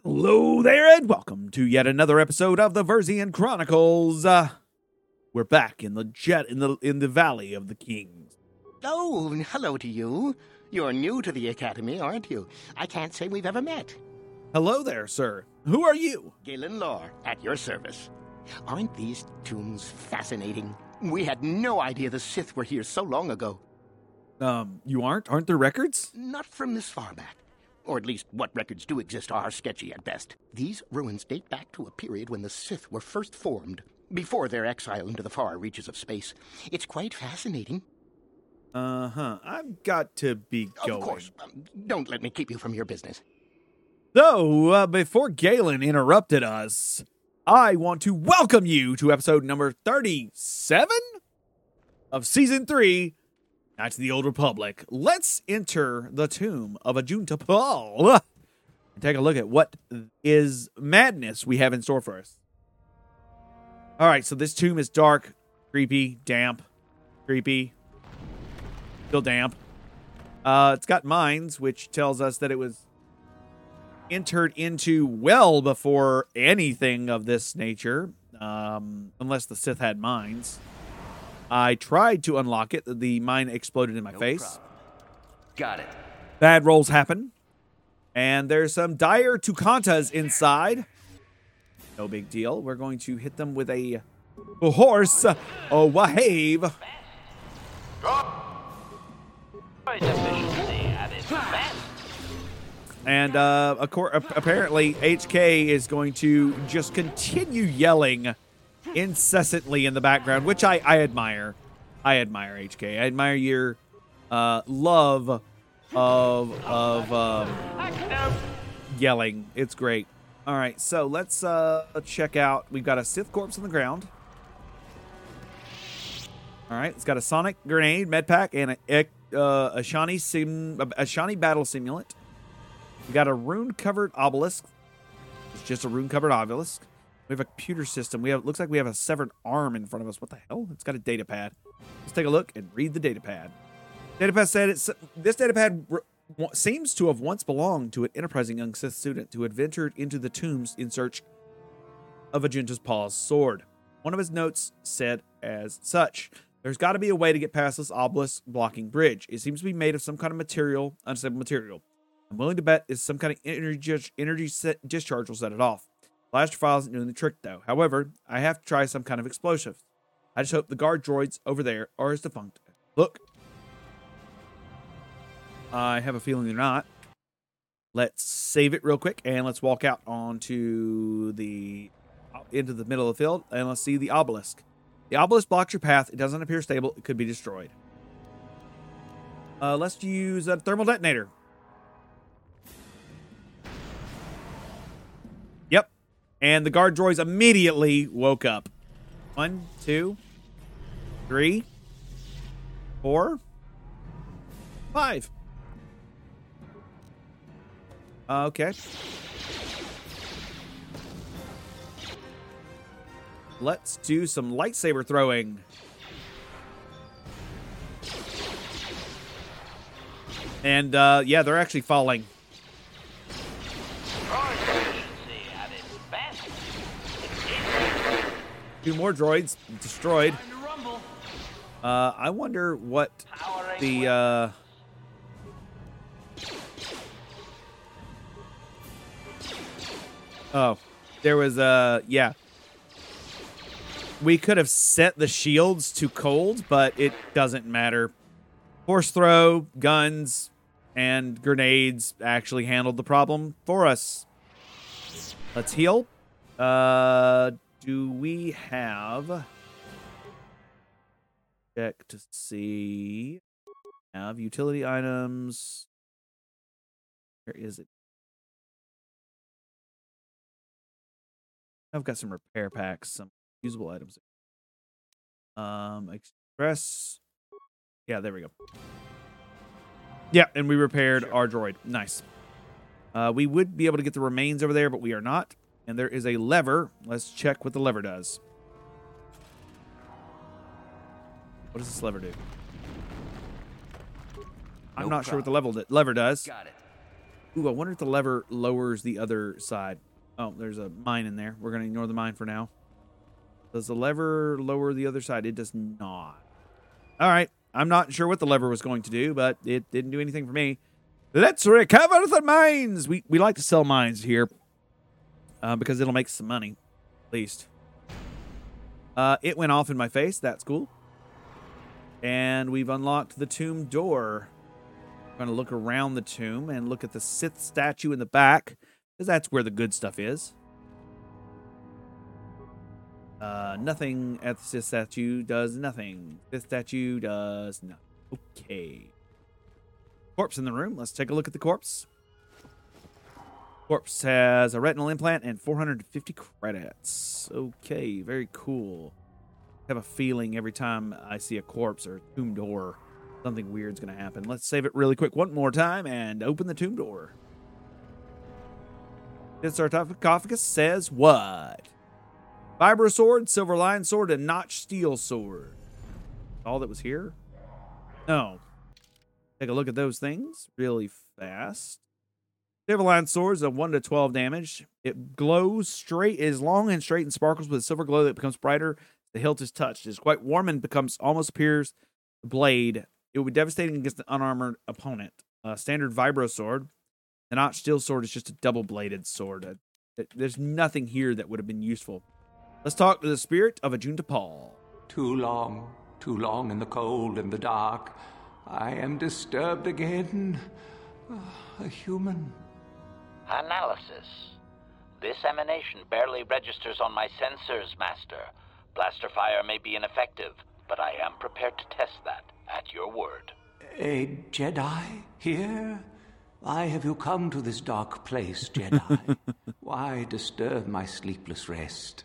Hello there, and welcome to yet another episode of the Versian Chronicles. We're back in the Valley of the Kings. Oh, hello to you. You're new to the Academy, aren't you? I can't say we've ever met. Hello there, sir. Who are you? Galen Lore, at your service. Aren't these tombs fascinating? We had no idea the Sith were here so long ago. You aren't? Aren't there records? Not from this far back. Or at least what records do exist are sketchy at best. These ruins date back to a period when the Sith were first formed, before their exile into the far reaches of space. It's quite fascinating. I've got to be going. Of course. Don't let me keep you from your business. So, before Galen interrupted us, I want to welcome you to episode number 37 of Season 3, Knights of the Old Republic. Let's enter the tomb of Ajunta Pall and take a look at what is madness we have in store for us. All right, so this tomb is dark, creepy, damp, creepy, still damp. It's got mines, which tells us that it was entered into well before anything of this nature, unless the Sith had mines. I tried to unlock it. The mine exploded in my face. Problem. Got it. Bad rolls happen. And there's some dire Tucantas inside. No big deal. We're going to hit them with a horse, a wahave. And apparently HK is going to just continue yelling incessantly in the background, which I admire. I admire HK. I admire your love of yelling. It's great. All right, so let's check out. We've got a Sith corpse on the ground. All right, it's got a sonic grenade, med pack, and a Shani battle simulant. We got a rune-covered obelisk. It's just a rune-covered obelisk. We have a computer system. Looks like we have a severed arm in front of us. What the hell? It's got a data pad. Let's take a look and read the data pad. Data pad said this data pad seems to have once belonged to an enterprising young Sith student who had ventured into the tombs in search of Ajunta Pall's sword. One of his notes said as such: "There's got to be a way to get past this obelisk blocking bridge. It seems to be made of some kind of material, unstable material. I'm willing to bet it's some kind of energy discharge will set it off. Blaster file isn't doing the trick, though. However, I have to try some kind of explosive. I just hope the guard droids over there are as defunct. Look. I have a feeling they're not. Let's save it real quick, and let's walk out into the middle of the field, and let's see the obelisk. The obelisk blocks your path. It doesn't appear stable. It could be destroyed. Let's use a thermal detonator. Yep. And the guard droids immediately woke up. 1, 2, 3, 4, 5. Okay. Let's do some lightsaber throwing. And, yeah, they're actually falling. 2 more droids destroyed. I wonder what the oh, there was yeah. We could have set the shields to cold, but it doesn't matter. Force throw, guns, and grenades actually handled the problem for us. Let's heal. Do we have... Check to see... Have utility items... Where is it? I've got some repair packs, some usable items. Express... Yeah, there we go. Yeah, and we repaired our droid. Nice. We would be able to get the remains over there, but we are not. And there is a lever. Let's check what the lever does. What does this lever do? I'm not sure what the lever does. Got it. Ooh, I wonder if the lever lowers the other side. Oh, there's a mine in there. We're going to ignore the mine for now. Does the lever lower the other side? It does not. All right. I'm not sure what the lever was going to do, but it didn't do anything for me. Let's recover the mines. We like to sell mines here because it'll make some money, at least. It went off in my face. That's cool. And we've unlocked the tomb door. We're going to look around the tomb and look at the Sith statue in the back, because that's where the good stuff is. Nothing at the Sith statue does nothing. Sith statue does nothing. Okay. Corpse in the room. Let's take a look at the corpse. Corpse has a retinal implant and 450 credits. Okay, very cool. I have a feeling every time I see a corpse or a tomb door, something weird's going to happen. Let's save it really quick one more time and open the tomb door. This sarcophagus says what? Vibro sword, silver lion sword, and notched steel sword. All that was here? No. Take a look at those things really fast. Silver lion sword is a 1 to 12 damage. It glows straight, is long and straight and sparkles with a silver glow that becomes brighter. The hilt is touched. It is quite warm and almost appears the blade. It would be devastating against an unarmored opponent. Standard vibro sword. The notched steel sword is just a double-bladed sword. There's nothing here that would have been useful. Let's talk to the spirit of Ajunta Pall. Too long in the cold and the dark. I am disturbed again. A human. Analysis. This emanation barely registers on my sensors, Master. Blaster fire may be ineffective, but I am prepared to test that at your word. A Jedi here? Why have you come to this dark place, Jedi? Why disturb my sleepless rest?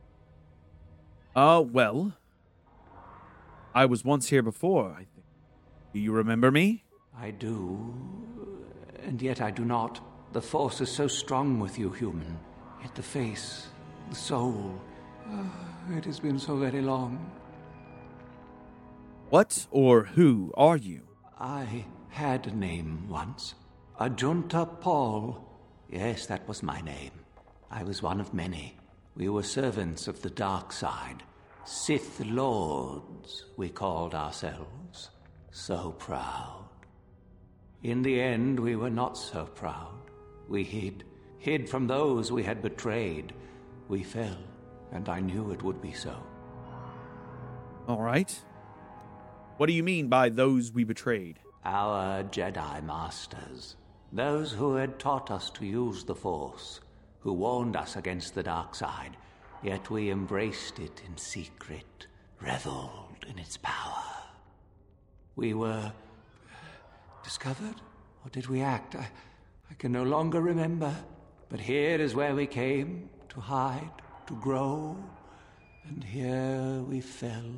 Well, I was once here before, I think. Do you remember me? I do, and yet I do not. The Force is so strong with you, human. Yet the face, the soul, it has been so very long. What or who are you? I had a name once. Ajunta Pall. Yes, that was my name. I was one of many. We were servants of the dark side. Sith Lords, we called ourselves. So proud. In the end, we were not so proud. We hid from those we had betrayed. We fell, and I knew it would be so. All right. What do you mean by those we betrayed? Our Jedi Masters. Those who had taught us to use the Force, who warned us against the dark side, yet we embraced it in secret, reveled in its power. We were discovered, or did we act? I can no longer remember, but here is where we came, to hide, to grow, and here we fell.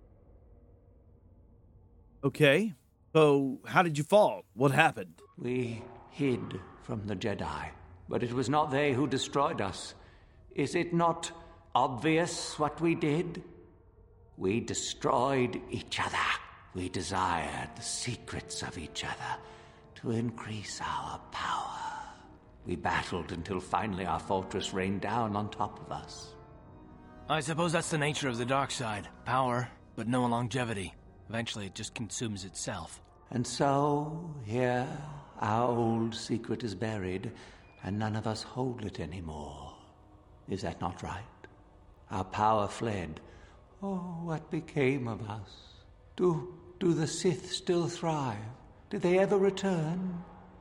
Okay, so how did you fall? What happened? We hid from the Jedi, but it was not they who destroyed us. Is it not obvious what we did? We destroyed each other. We desired the secrets of each other to increase our power. We battled until finally our fortress rained down on top of us. I suppose that's the nature of the dark side. Power, but no longevity. Eventually it just consumes itself. And so, here, our old secret is buried, and none of us hold it anymore. Is that not right? Our power fled. Oh, what became of us? Do the Sith still thrive? Did they ever return?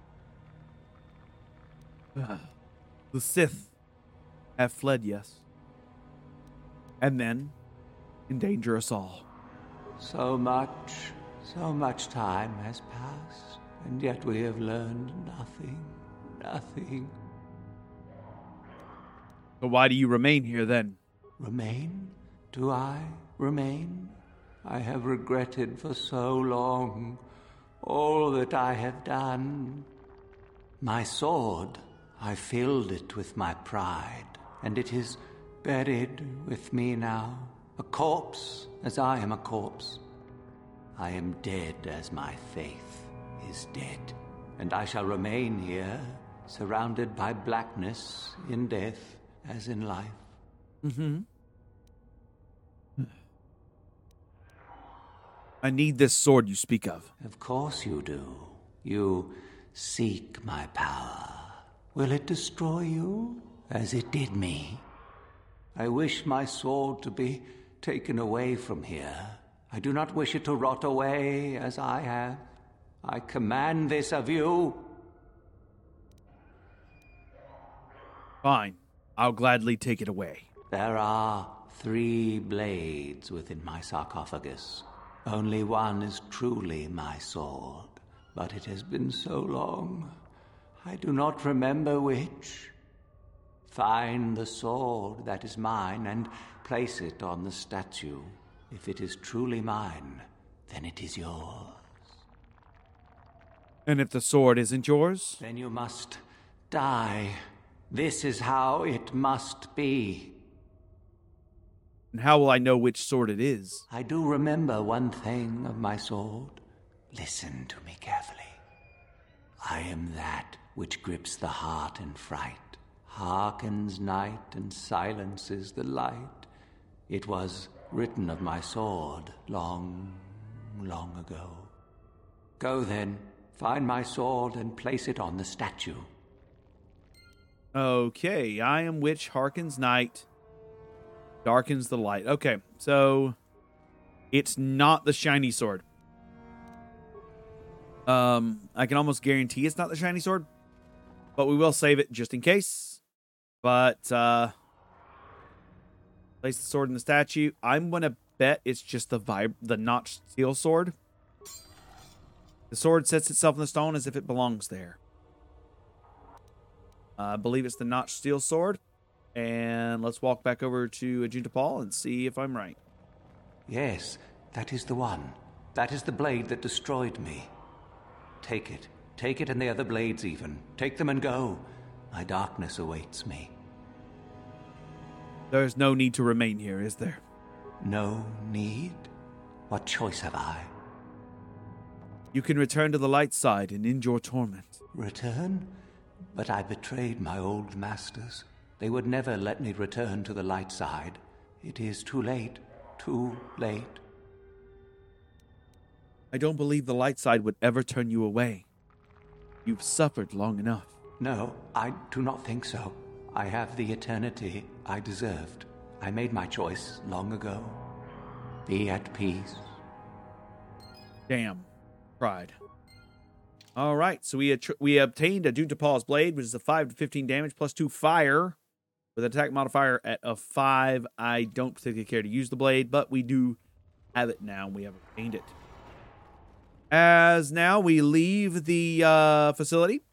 The Sith have fled, yes. And then endanger us all. So much time has passed, and yet we have learned nothing. So why do you remain here then? Remain? Do I remain? I have regretted for so long all that I have done. My sword, I filled it with my pride, and it is buried with me now, a corpse as I am a corpse. I am dead as my faith is dead, and I shall remain here surrounded by blackness in death as in life. Mm-hmm. I need this sword you speak of. Of course you do. You seek my power. Will it destroy you as it did me? I wish my sword to be taken away from here. I do not wish it to rot away as I have. I command this of you. Fine. I'll gladly take it away. There are 3 blades within my sarcophagus. Only one is truly my sword, but it has been so long, I do not remember which. Find the sword that is mine and place it on the statue. If it is truly mine, then it is yours. And if the sword isn't yours? Then you must die. This is how it must be. And how will I know which sword it is? I do remember one thing of my sword. Listen to me carefully. I am that which grips the heart in fright, hearkens night and silences the light. It was written of my sword long, long ago. Go then, find my sword and place it on the statue. Okay, I am which hearkens night, darkens the light. Okay, so it's not the shiny sword. I can almost guarantee it's not the shiny sword, but we will save it just in case. But place the sword in the statue. I'm gonna bet it's just the notched steel sword. The sword sets itself in the stone as if it belongs there. I believe it's the notched steel sword. And let's walk back over to Ajunta Pall and see if I'm right. Yes, that is the one. That is the blade that destroyed me. Take it. Take it and the other blades even. Take them and go. My darkness awaits me. There's no need to remain here, is there? No need? What choice have I? You can return to the light side and end your torment. Return? But I betrayed my old masters. They would never let me return to the light side. It is too late. Too late. I don't believe the light side would ever turn you away. You've suffered long enough. No, I do not think so. I have the eternity I deserved. I made my choice long ago. Be at peace. Damn. Pride. All right, so we obtained Ajunta Pall's blade, which is a 5 to 15 damage plus 2 fire with an attack modifier at a 5. I don't particularly care to use the blade, but we do have it now. We have obtained it. As now we leave the facility.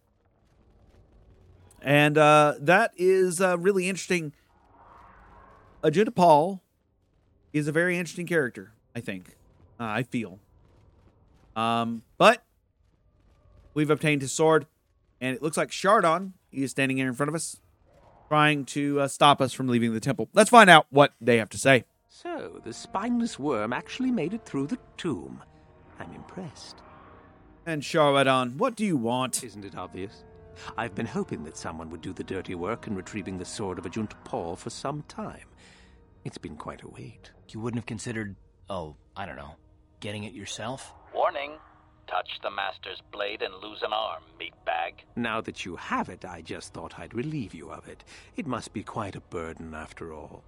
And that is really interesting. Ajunta Pall is a very interesting character, I think. I feel. But we've obtained his sword, and it looks like Shardon is standing here in front of us, trying to stop us from leaving the temple. Let's find out what they have to say. So, the spineless worm actually made it through the tomb. I'm impressed. And Shardon, what do you want? Isn't it obvious? I've been hoping that someone would do the dirty work in retrieving the sword of Ajunta Pall for some time. It's been quite a wait. You wouldn't have considered, I don't know, getting it yourself? Warning. Touch the Master's blade and lose an arm, meatbag. Now that you have it, I just thought I'd relieve you of it. It must be quite a burden after all.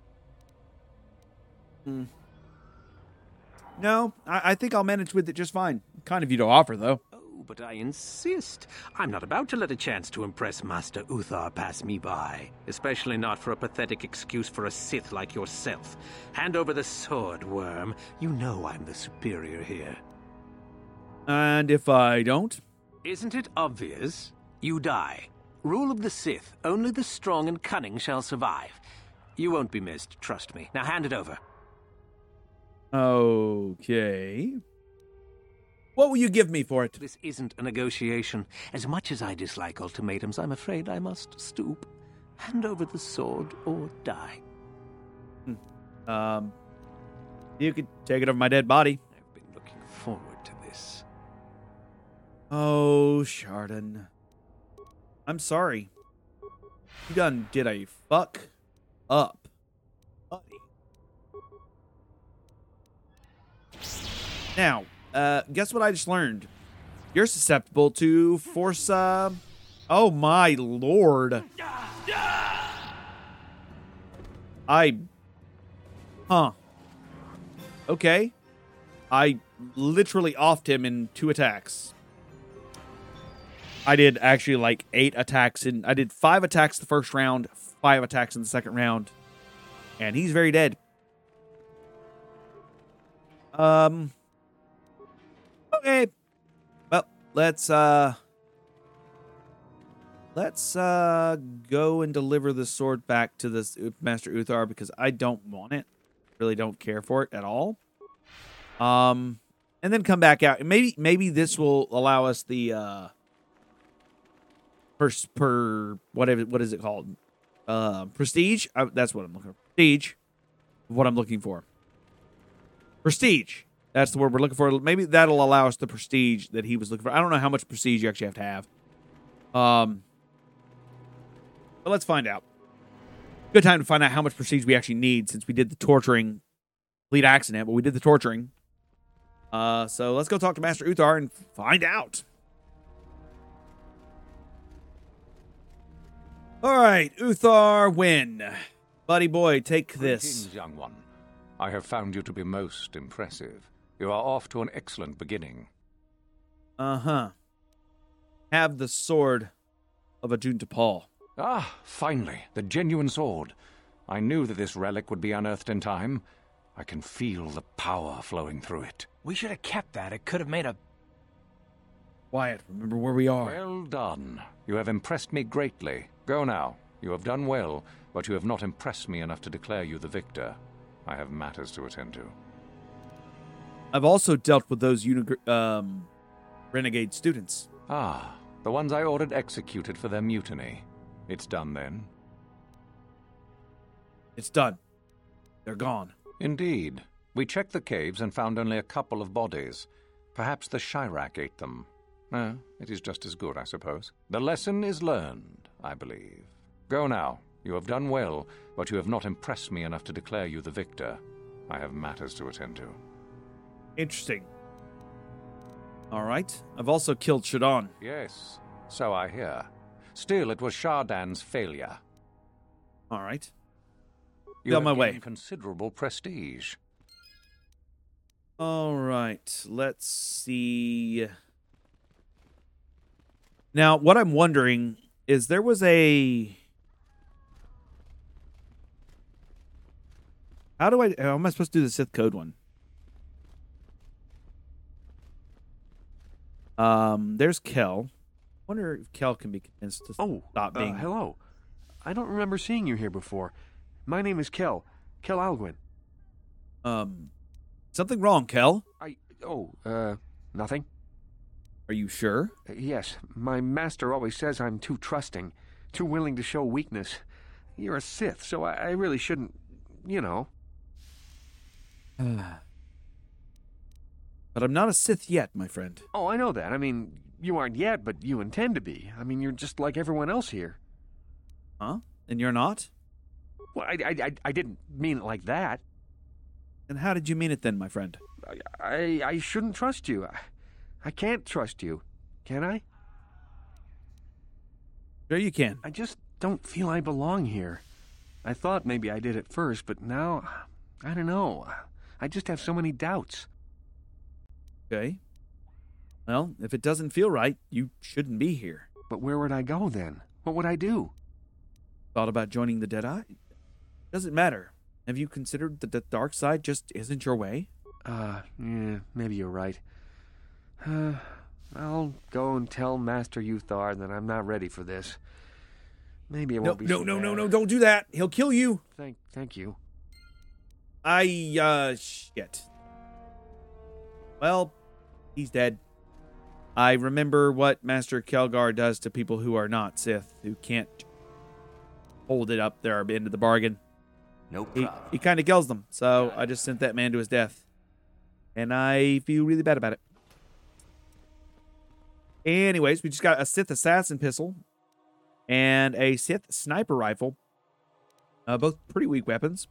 No, I think I'll manage with it just fine. Kind of you to offer, though. Oh, but I insist. I'm not about to let a chance to impress Master Uthar pass me by. Especially not for a pathetic excuse for a Sith like yourself. Hand over the sword, worm. You know I'm the superior here. And if I don't? Isn't it obvious? You die. Rule of the Sith. Only the strong and cunning shall survive. You won't be missed, trust me. Now hand it over. Okay. What will you give me for it? This isn't a negotiation. As much as I dislike ultimatums, I'm afraid I must stoop. Hand over the sword or die. You could take it off my dead body. I've been looking forward to this. Oh, Shardon. I'm sorry. You done did a fuck up, buddy. Now, guess what I just learned? You're susceptible to force, oh my lord. Okay. I literally offed him in 2 attacks. I did actually like 8 attacks I did 5 attacks the first round, 5 attacks in the second round. And he's very dead. Okay. Well, let's go and deliver the sword back to this Master Uthar because I don't want it. Really don't care for it at all. And then come back out. Maybe this will allow us the what is it called? Prestige. That's what I'm looking for. Prestige. What I'm looking for. Prestige. That's the word we're looking for. Maybe that'll allow us the prestige that he was looking for. I don't know how much prestige you actually have to have. But let's find out. Good time to find out how much prestige we actually need since we did the torturing complete accident, but we did the torturing. So let's go talk to Master Uthar and find out. All right, Uthar Wynn. Buddy boy, take this. Greetings, young one. I have found you to be most impressive. You are off to an excellent beginning. Uh-huh. Have the sword of Ajun Tapal. Ah, finally, the genuine sword. I knew that this relic would be unearthed in time. I can feel the power flowing through it. We should have kept that. It could have made a... Wyatt, remember where we are. Well done. You have impressed me greatly. Go now. You have done well, but you have not impressed me enough to declare you the victor. I have matters to attend to. I've also dealt with those renegade students. Ah, the ones I ordered executed for their mutiny. It's done then? It's done. They're gone. Indeed. We checked the caves and found only a couple of bodies. Perhaps the Chirac ate them. It is just as good, I suppose. The lesson is learned, I believe. Go now. You have done well, but you have not impressed me enough to declare you the victor. I have matters to attend to. Interesting. All right. I've also killed Shadon. Yes, so I hear. Still, it was Shardan's failure. All right. You on my have way. gained considerable prestige. All right. Let's see. Now, what I'm wondering is there was a... How am I supposed to do the Sith code one? There's Kel. I wonder if Kel can be convinced to stop being... Hello. I don't remember seeing you here before. My name is Kel. Kel Alguin. Something wrong, Kel? Nothing. Are you sure? Yes. My master always says I'm too trusting, too willing to show weakness. You're a Sith, so I really shouldn't, you know. But I'm not a Sith yet, my friend. Oh, I know that. I mean, you aren't yet, but you intend to be. I mean, you're just like everyone else here. Huh? And you're not? Well, I didn't mean it like that. And how did you mean it then, my friend? I shouldn't trust you. I can't trust you. Can I? Sure you can. I just don't feel I belong here. I thought maybe I did at first, but now, I don't know. I just have so many doubts. Okay. Well, if it doesn't feel right, you shouldn't be here. But where would I go then? What would I do? Thought about joining the Deadeye? Doesn't matter. Have you considered that the dark side just isn't your way? Yeah, maybe you're right. I'll go and tell Master Uthar that I'm not ready for this. Maybe it won't be so bad. No, don't do that. He'll kill you. Thank you. Shit. Well, he's dead. I remember what Master Kelgar does to people who are not Sith, who can't hold it up their end of the bargain. No problem. He kind of kills them, so I just sent that man to his death. And I feel really bad about it. Anyways, we just got a Sith Assassin pistol. and a Sith sniper rifle. Both pretty weak weapons.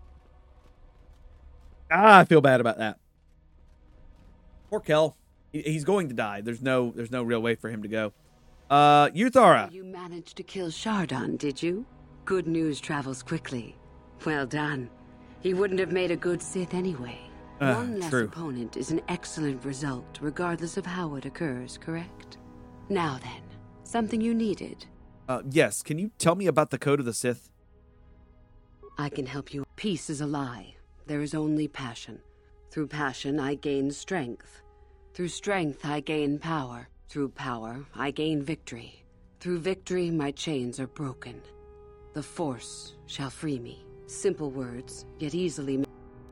I feel bad about that. Poor Kel. He's going to die. There's no real way for him to go. Uthara. You managed to kill Shardon, did you? Good news travels quickly. Well done. He wouldn't have made a good Sith anyway. One less true. opponent is an excellent result, regardless of how it occurs, correct? Now then, something you needed. Yes. Can you tell me about the Code of the Sith? I can help you. Peace is a lie. There is only passion. Through passion, I gain strength. Through strength, I gain power. Through power, I gain victory. Through victory, my chains are broken. The Force shall free me. Simple words, yet easily.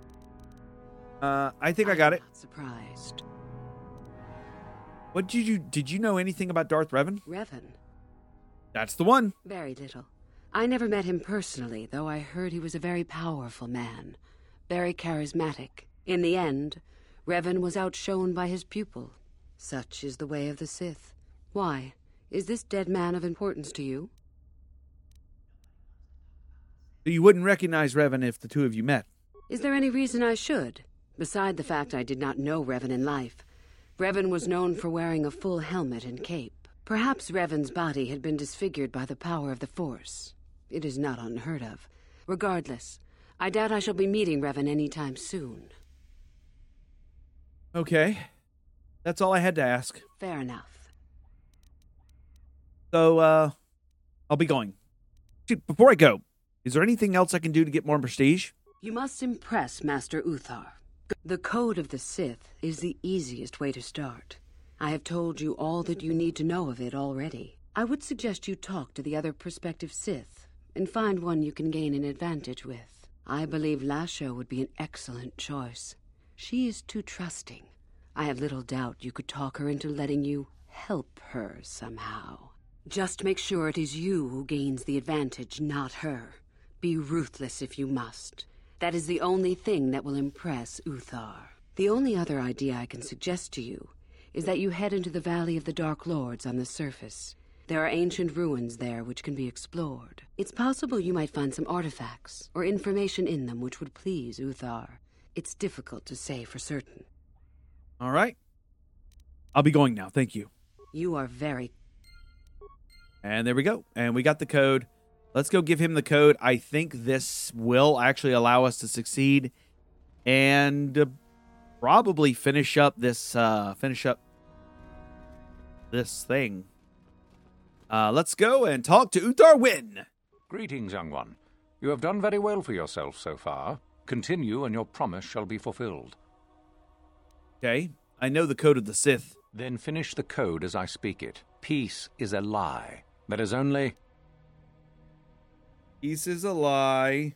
I think I got it. Not surprised. What did you know anything about Darth Revan? Revan? That's the one. Very little. I never met him personally, though I heard he was a very powerful man. Very charismatic. In the end, Revan was outshone by his pupil. Such is the way of the Sith. Why? Is this dead man of importance to you? You wouldn't recognize Revan if the two of you met. Is there any reason I should? Beside the fact I did not know Revan in life. Revan was known for wearing a full helmet and cape. Perhaps Revan's body had been disfigured by the power of the Force. It is not unheard of. Regardless, I doubt I shall be meeting Revan any time soon. Okay. That's all I had to ask. Fair enough. So, I'll be going. Before I go, is there anything else I can do to get more prestige? You must impress Master Uthar. The Code of the Sith is the easiest way to start. I have told you all that you need to know of it already. I would suggest you talk to the other prospective Sith and find one you can gain an advantage with. I believe Lasho would be an excellent choice. She is too trusting. I have little doubt you could talk her into letting you help her somehow. Just make sure it is you who gains the advantage, not her. Be ruthless if you must. That is the only thing that will impress Uthar. The only other idea I can suggest to you is that you head into the Valley of the Dark Lords on the surface. There are ancient ruins there which can be explored. It's possible you might find some artifacts or information in them which would please Uthar. It's difficult to say for certain. All right. I'll be going now. Thank you. You are very... And there we go. And we got the code. Let's go give him the code. I think this will actually allow us to succeed and probably finish up this thing. Let's go and talk to Uthar Wynn. Greetings, young one. You have done very well for yourself so far. Continue, and your promise shall be fulfilled. Okay, I know the Code of the Sith. Then finish the code as I speak it. Peace is a lie. That is only... Peace is a lie.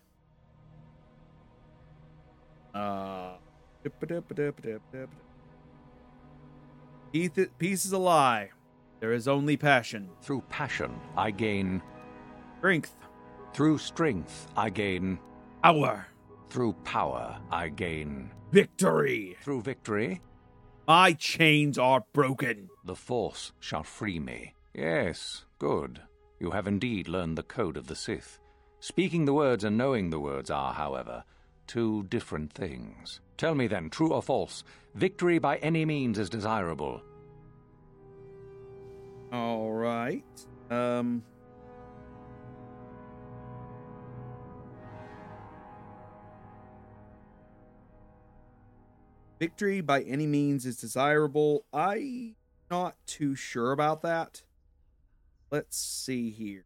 Peace is a lie. There is only passion. Through passion, I gain... Strength. Through strength, I gain... Power. Through power, I gain... Victory. Through victory... My chains are broken. The Force shall free me. Yes, good. You have indeed learned the Code of the Sith. Speaking the words and knowing the words are, however, two different things. Tell me then, true or false, victory by any means is desirable. All right. Victory by any means is desirable. I'm not too sure about that. Let's see here.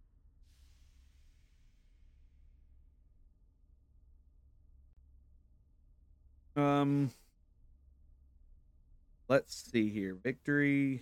Let's see here. Victory.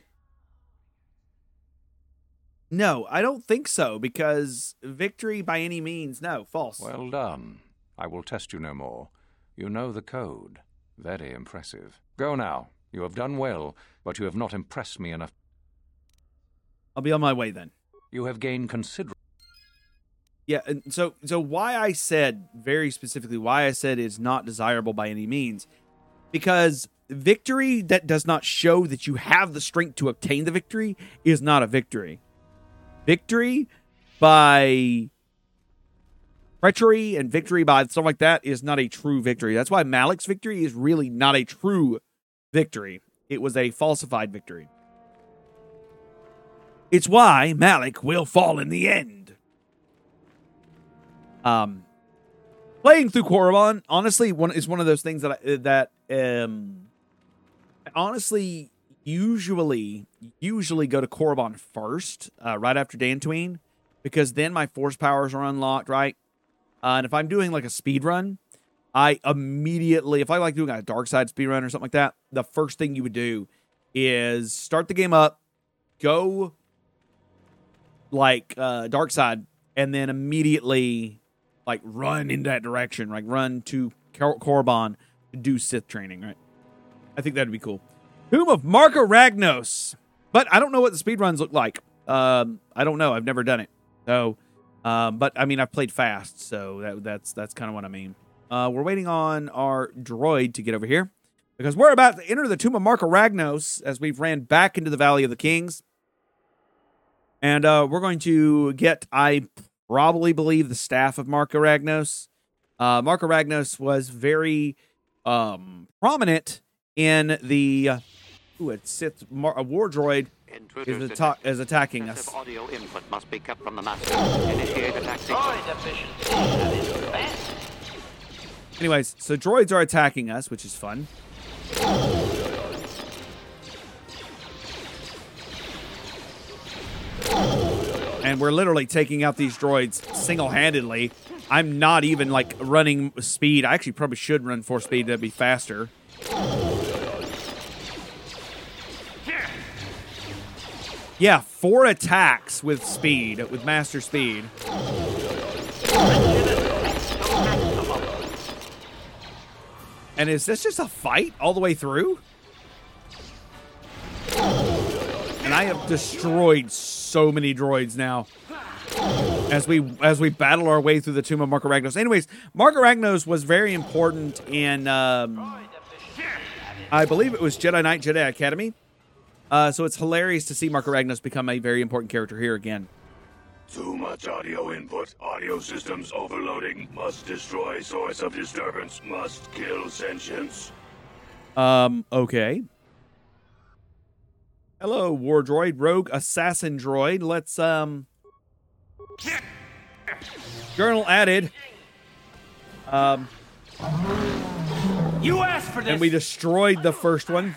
No, I don't think so, because victory by any means, no, false. Well done. I will test you no more. You know the code. Very impressive. Go now. You have done well, but you have not impressed me enough. I'll be on my way then. You have gained considerable... Yeah, and so why I said, very specifically, why I said it's not desirable by any means, because victory that does not show that you have the strength to obtain the victory is not a victory. Victory by treachery and victory by stuff like that is not a true victory. That's why Malik's victory is really not a true victory. It was a falsified victory. It's why Malik will fall in the end. Playing through Korriban, honestly, is one of those things that honestly usually go to Korriban first, right after Dantooine, because then my force powers are unlocked, right? And if I'm doing like a speed run, I immediately, if I like doing a dark side speed run or something like that, the first thing you would do is start the game up, go like dark side, and then immediately like run in that direction, like run to Korriban to do Sith training, right? I think that'd be cool. Tomb of Marka Ragnos, but I don't know what the speed runs look like. I don't know. I've never done it, so. But I mean, I've played fast, so that's kind of what I mean. We're waiting on our droid to get over here because we're about to enter the Tomb of Marka Ragnos as we've ran back into the Valley of the Kings. And we're going to get, I probably believe, the staff of Marka Ragnos. Marka Ragnos was very prominent in the Sith war droid is attacking us. Audio input must be kept from the master. Initiate attack sequence. Anyways, so droids are attacking us, which is fun. And we're literally taking out these droids single-handedly. I'm not even, like, running speed. I actually probably should run 4 speed. That'd be faster. Yeah, 4 attacks with speed, with master speed. And is this just a fight all the way through? And I have destroyed so many droids now as we battle our way through the Tomb of Marka Ragnos. Anyways, Marka Ragnos was very important in, I believe it was Jedi Knight, Jedi Academy. So it's hilarious to see Marka Ragnos become a very important character here again. Too much audio input. Audio systems overloading. Must destroy source of disturbance. Must kill sentience. Okay. Hello, war droid, rogue assassin droid. Let's, journal added. You asked for this! And we destroyed the first one.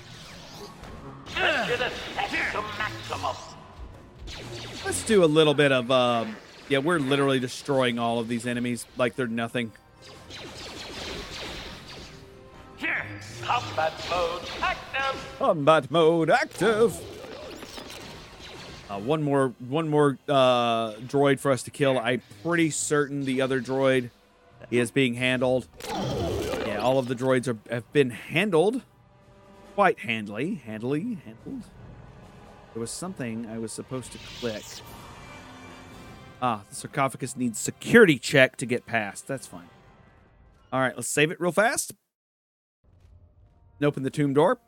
Let's do a little bit of, yeah, we're literally destroying all of these enemies like they're nothing. Combat mode active! Combat mode active! One more droid for us to kill. I'm pretty certain the other droid is being handled. Yeah, all of the droids have been handled. Quite handled. There was something I was supposed to click. The sarcophagus needs security check to get past. That's fine. All right, let's save it real fast. And open the tomb door.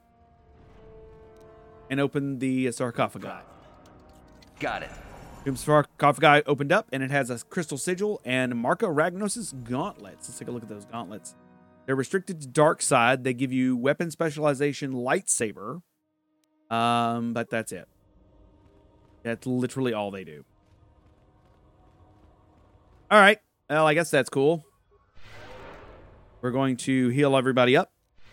And open the sarcophagi. Got it. Tomb sarcophagi opened up, and it has a crystal sigil and Marka Ragnos' gauntlets. Let's take a look at those gauntlets. They're restricted to dark side. They give you weapon specialization lightsaber. But that's it. That's literally all they do. All right. Well, I guess that's cool. We're going to heal everybody up.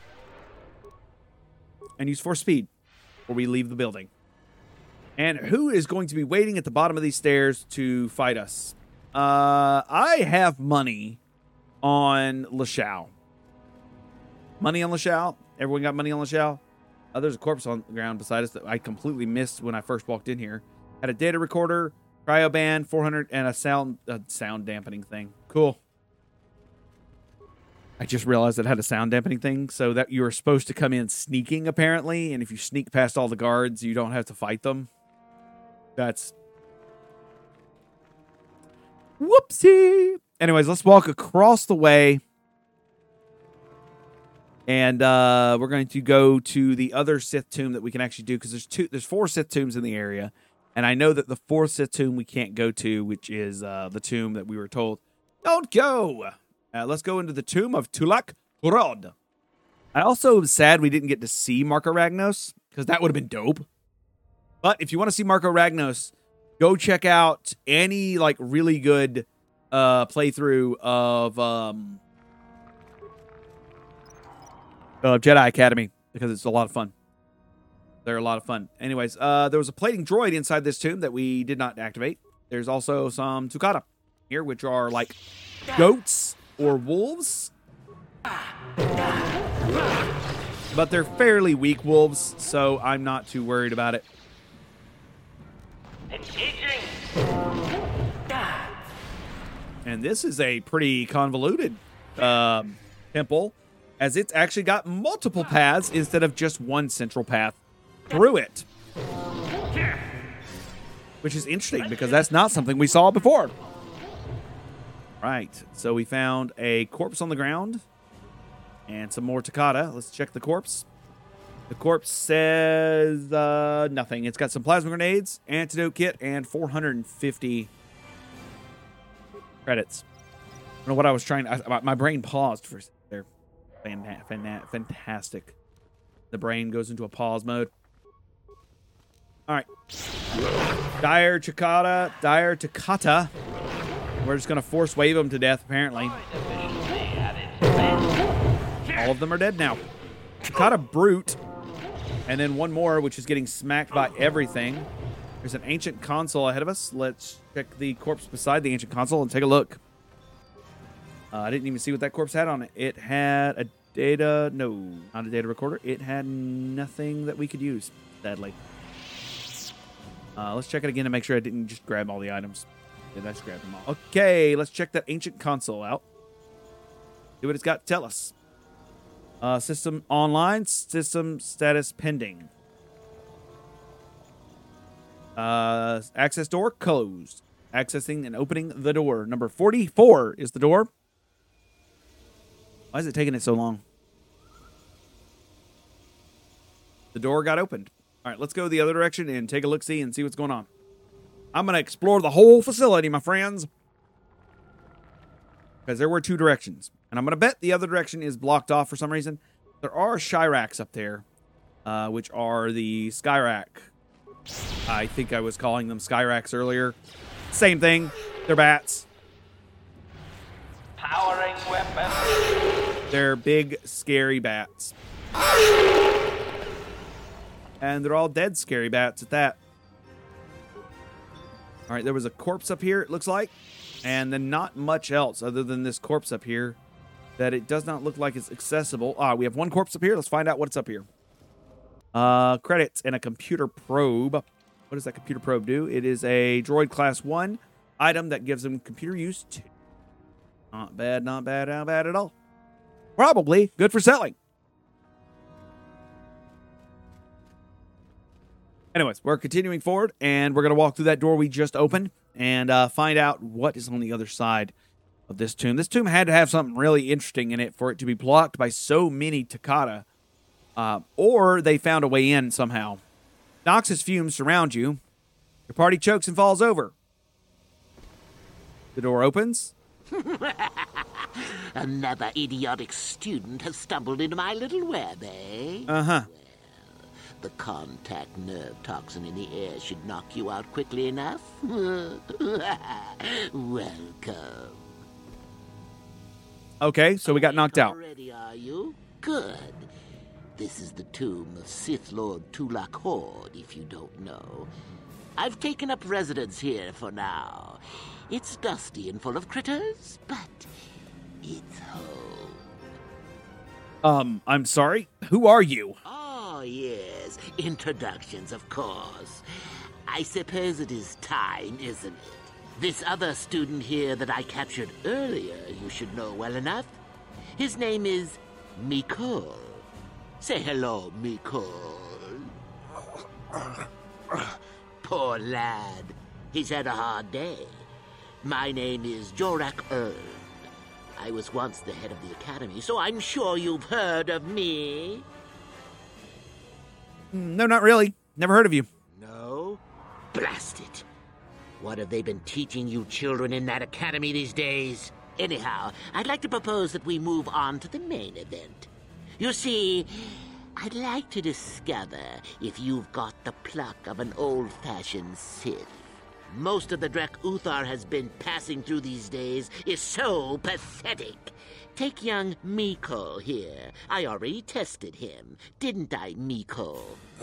And use 4 speed before we leave the building. And who is going to be waiting at the bottom of these stairs to fight us? I have money on Lashao. Money on Lashao? Everyone got money on Lashao? There's a corpse on the ground beside us that I completely missed when I first walked in here. Had a data recorder, cryoband, 400, and a sound dampening thing. Cool. I just realized it had a sound dampening thing, so that you were supposed to come in sneaking, apparently, and if you sneak past all the guards, you don't have to fight them. That's... Whoopsie! Anyways, let's walk across the way. And we're going to go to the other Sith tomb that we can actually do, because there's 4 Sith tombs in the area. And I know that the fourth Sith tomb we can't go to, which is the tomb that we were told, don't go. Let's go into the tomb of Tulak Hurod. I also am sad we didn't get to see Marco Ragnos, because that would have been dope. But if you want to see Marco Ragnos, go check out any like really good playthrough of Jedi Academy, because it's a lot of fun. They're a lot of fun. Anyways, there was a plating droid inside this tomb that we did not activate. There's also some Tukata here, which are like goats or wolves. But they're fairly weak wolves, so I'm not too worried about it. And this is a pretty convoluted temple, as it's actually got multiple paths instead of just one central path through it. Which is interesting, because that's not something we saw before. Right, so we found a corpse on the ground and some more Takata. Let's check the corpse. The corpse says nothing. It's got some plasma grenades, antidote kit, and 450 credits. I don't know what I was trying to... my brain paused for there. Fantastic. The brain goes into a pause mode. All right. Dire Takata. We're just going to force wave them to death, apparently. All of them are dead now. Takata Brute. And then one more, which is getting smacked by everything. There's an ancient console ahead of us. Let's check the corpse beside the ancient console and take a look. I didn't even see what that corpse had on it. It had a data... No, not a data recorder. It had nothing that we could use, sadly. Let's check it again to make sure I didn't just grab all the items. Did I just grab them all? Okay, let's check that ancient console out. See what it's got to tell us. System online, system status pending. Access door closed. Accessing and opening the door. Number 44 is the door. Why is it taking it so long? The door got opened. All right, let's go the other direction and take a look-see and see what's going on. I'm going to explore the whole facility, my friends. Because there were two directions. And I'm going to bet the other direction is blocked off for some reason. There are Shyracks up there, which are the Skyrack. I think I was calling them Skyracks earlier. Same thing. They're bats. Powering weapon. They're big, scary bats. And they're all dead scary bats at that. All right, there was a corpse up here, it looks like. And then not much else other than this corpse up here that it does not look like it's accessible. We have one corpse up here. Let's find out what's up here. Credits and a computer probe. What does that computer probe do? It is a droid class 1 item that gives them computer use 2. Not bad, not bad at all. Probably good for selling. Anyways, we're continuing forward, and we're going to walk through that door we just opened and find out what is on the other side of this tomb. This tomb had to have something really interesting in it for it to be blocked by so many Takata, or they found a way in somehow. Noxious fumes surround you. Your party chokes and falls over. The door opens. Another idiotic student has stumbled into my little web, eh? Uh-huh. The contact nerve toxin in the air should knock you out quickly enough. Welcome. Okay, so we got knocked out. Ready, are you? Good. This is the tomb of Sith Lord Tulak Hord, if you don't know. I've taken up residence here for now. It's dusty and full of critters, but it's home. I'm sorry? Who are you? Oh, yes. Introductions, of course. I suppose it is time, isn't it? This other student here that I captured earlier, you should know well enough. His name is Mikol. Say hello, Mikol. Poor lad. He's had a hard day. My name is Jorak Erd. I was once the head of the academy, so I'm sure you've heard of me. No, not really. Never heard of you. No? Blast it. What have they been teaching you children in that academy these days? Anyhow, I'd like to propose that we move on to the main event. You see, I'd like to discover if you've got the pluck of an old-fashioned Sith. Most of the Drek Uthar has been passing through these days is so pathetic. Take young Miko here. I already tested him. Didn't I, Miko?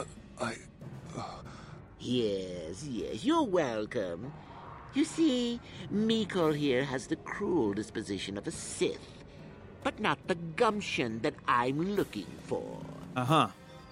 Yes, you're welcome. You see, Miko here has the cruel disposition of a Sith, but not the gumption that I'm looking for. Uh-huh.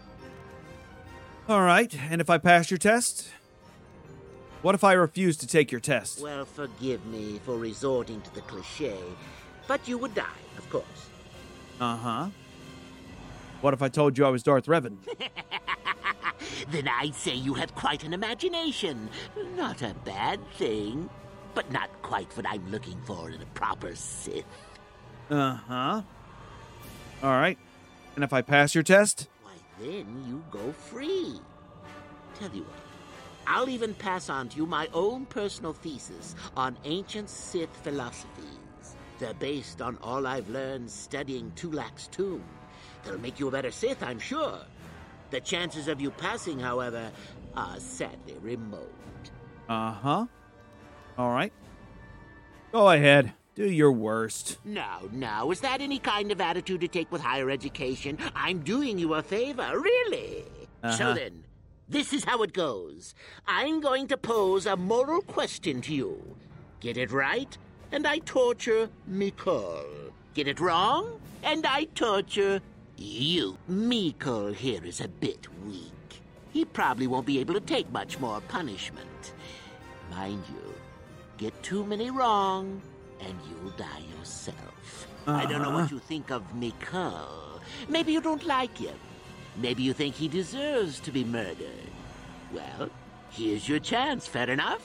All right, and if I pass your test? What if I refuse to take your test? Well, forgive me for resorting to the cliché, but you would die, of course. Uh-huh. What if I told you I was Darth Revan? Then I'd say you have quite an imagination. Not a bad thing, but not quite what I'm looking for in a proper Sith. Uh-huh. All right. And if I pass your test? Why, then you go free. Tell you what, I'll even pass on to you my own personal thesis on ancient Sith philosophies. They're based on all I've learned studying Tulak's tomb. They'll make you a better Sith, I'm sure. The chances of you passing, however, are sadly remote. Uh-huh. All right. Go ahead. Do your worst. Now, is that any kind of attitude to take with higher education? I'm doing you a favor, really. Uh-huh. So then, this is how it goes. I'm going to pose a moral question to you. Get it right, and I torture Mikol. Get it wrong, and I torture you. Mikol here is a bit weak. He probably won't be able to take much more punishment. Mind you, get too many wrong, and you'll die yourself. I don't know what you think of Mikol. Maybe you don't like him. Maybe you think he deserves to be murdered. Well, here's your chance, fair enough?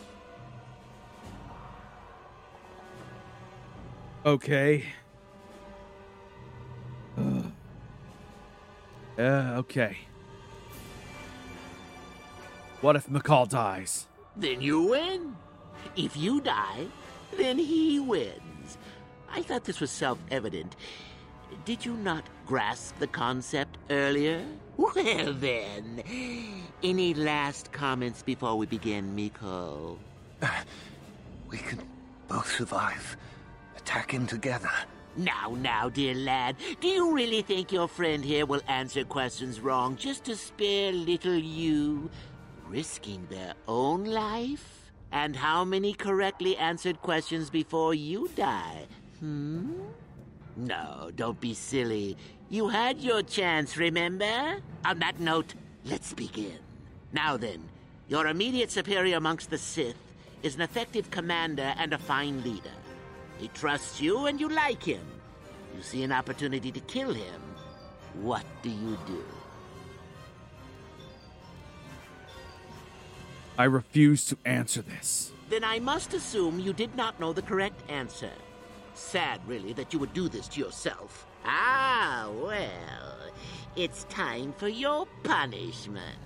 Okay. Okay. What if McCall dies? Then you win. If you die, then he wins. I thought this was self-evident. Did you not grasp the concept earlier? Well then, any last comments before we begin, Miko? We can both survive. Attack him together. Now, dear lad, do you really think your friend here will answer questions wrong just to spare little you, risking their own life? And how many correctly answered questions before you die? No, don't be silly. You had your chance, remember? On that note, let's begin. Now then, your immediate superior amongst the Sith is an effective commander and a fine leader. He trusts you and you like him. You see an opportunity to kill him. What do you do? I refuse to answer this. Then I must assume you did not know the correct answer. Sad, really, that you would do this to yourself. Ah, well, it's time for your punishment.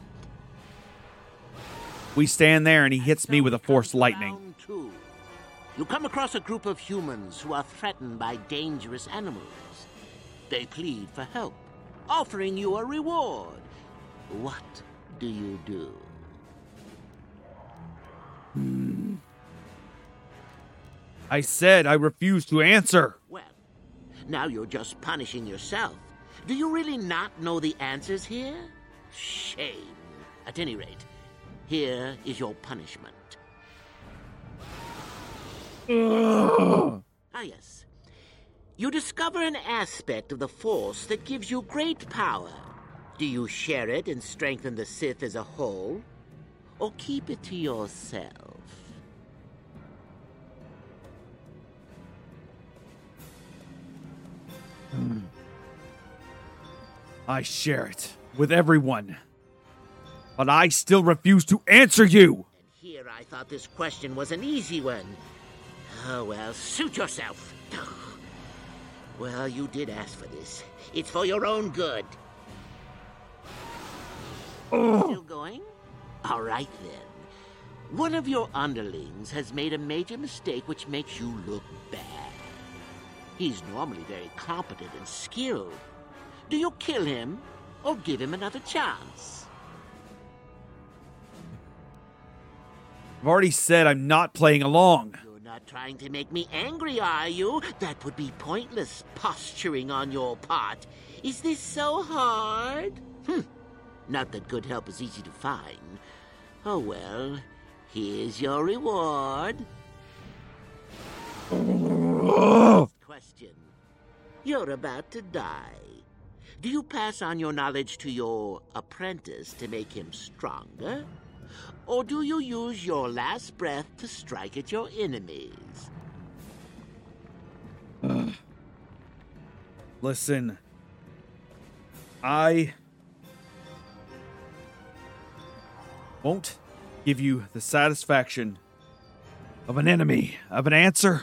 We stand there and he hits me with a Force lightning. Round 2. You come across a group of humans who are threatened by dangerous animals. They plead for help, offering you a reward. What do you do? I said I refuse to answer. Well, now you're just punishing yourself. Do you really not know the answers here? Shame. At any rate, here is your punishment. Ah, yes. You discover an aspect of the Force that gives you great power. Do you share it and strengthen the Sith as a whole? Or keep it to yourself? I share it with everyone. But I still refuse to answer you. And here I thought this question was an easy one. Oh, well, suit yourself. Well, you did ask for this. It's for your own good. Still going? All right, then. One of your underlings has made a major mistake which makes you look bad. He's normally very competent and skilled. Do you kill him or give him another chance? I've already said I'm not playing along. You're not trying to make me angry, are you? That would be pointless posturing on your part. Is this so hard? Not that good help is easy to find. Oh well, here's your reward. Question. You're about to die. Do you pass on your knowledge to your apprentice to make him stronger? Or do you use your last breath to strike at your enemies? Listen. I won't give you the satisfaction of an enemy, of an answer.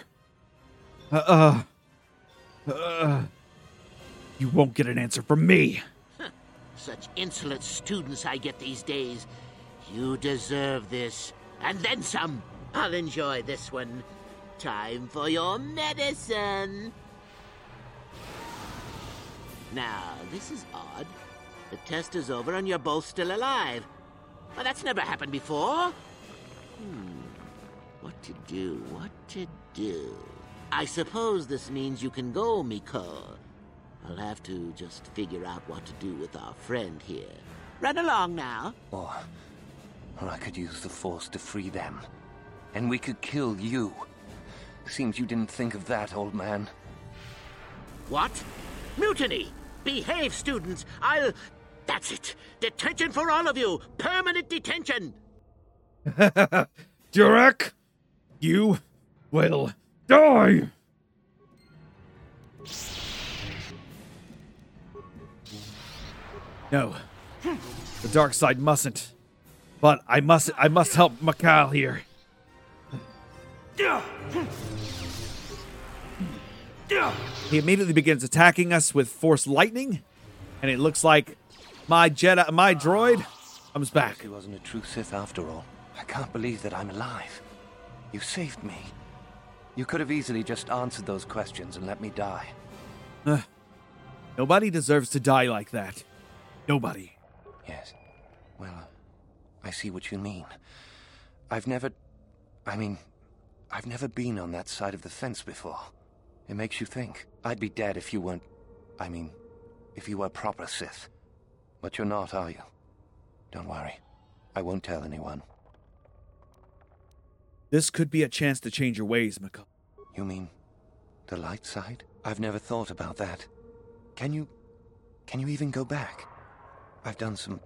You won't get an answer from me. Such insolent students I get these days. You deserve this, and then some. I'll enjoy this one. Time for your medicine. Now, this is odd. The test is over and you're both still alive. Well, that's never happened before. What to do? What to do? I suppose this means you can go, Miko. I'll have to just figure out what to do with our friend here. Run along now. Or I could use the Force to free them. And we could kill you. Seems you didn't think of that, old man. What? Mutiny! Behave, students! That's it! Detention for all of you! Permanent detention! Durek, you will die! No. The dark side mustn't. But I must help Mikhail here. He immediately begins attacking us with Force Lightning, and it looks like my droid comes back. He wasn't a true Sith after all. I can't believe that I'm alive. You saved me. You could have easily just answered those questions and let me die. Nobody deserves to die like that. Nobody. Yes. Well, I see what you mean. I've never been on that side of the fence before. It makes you think. I'd be dead if you weren't... if you were proper Sith. But you're not, are you? Don't worry. I won't tell anyone. This could be a chance to change your ways, Mikhail. You mean the light side? I've never thought about that. Can you even go back? I've done some...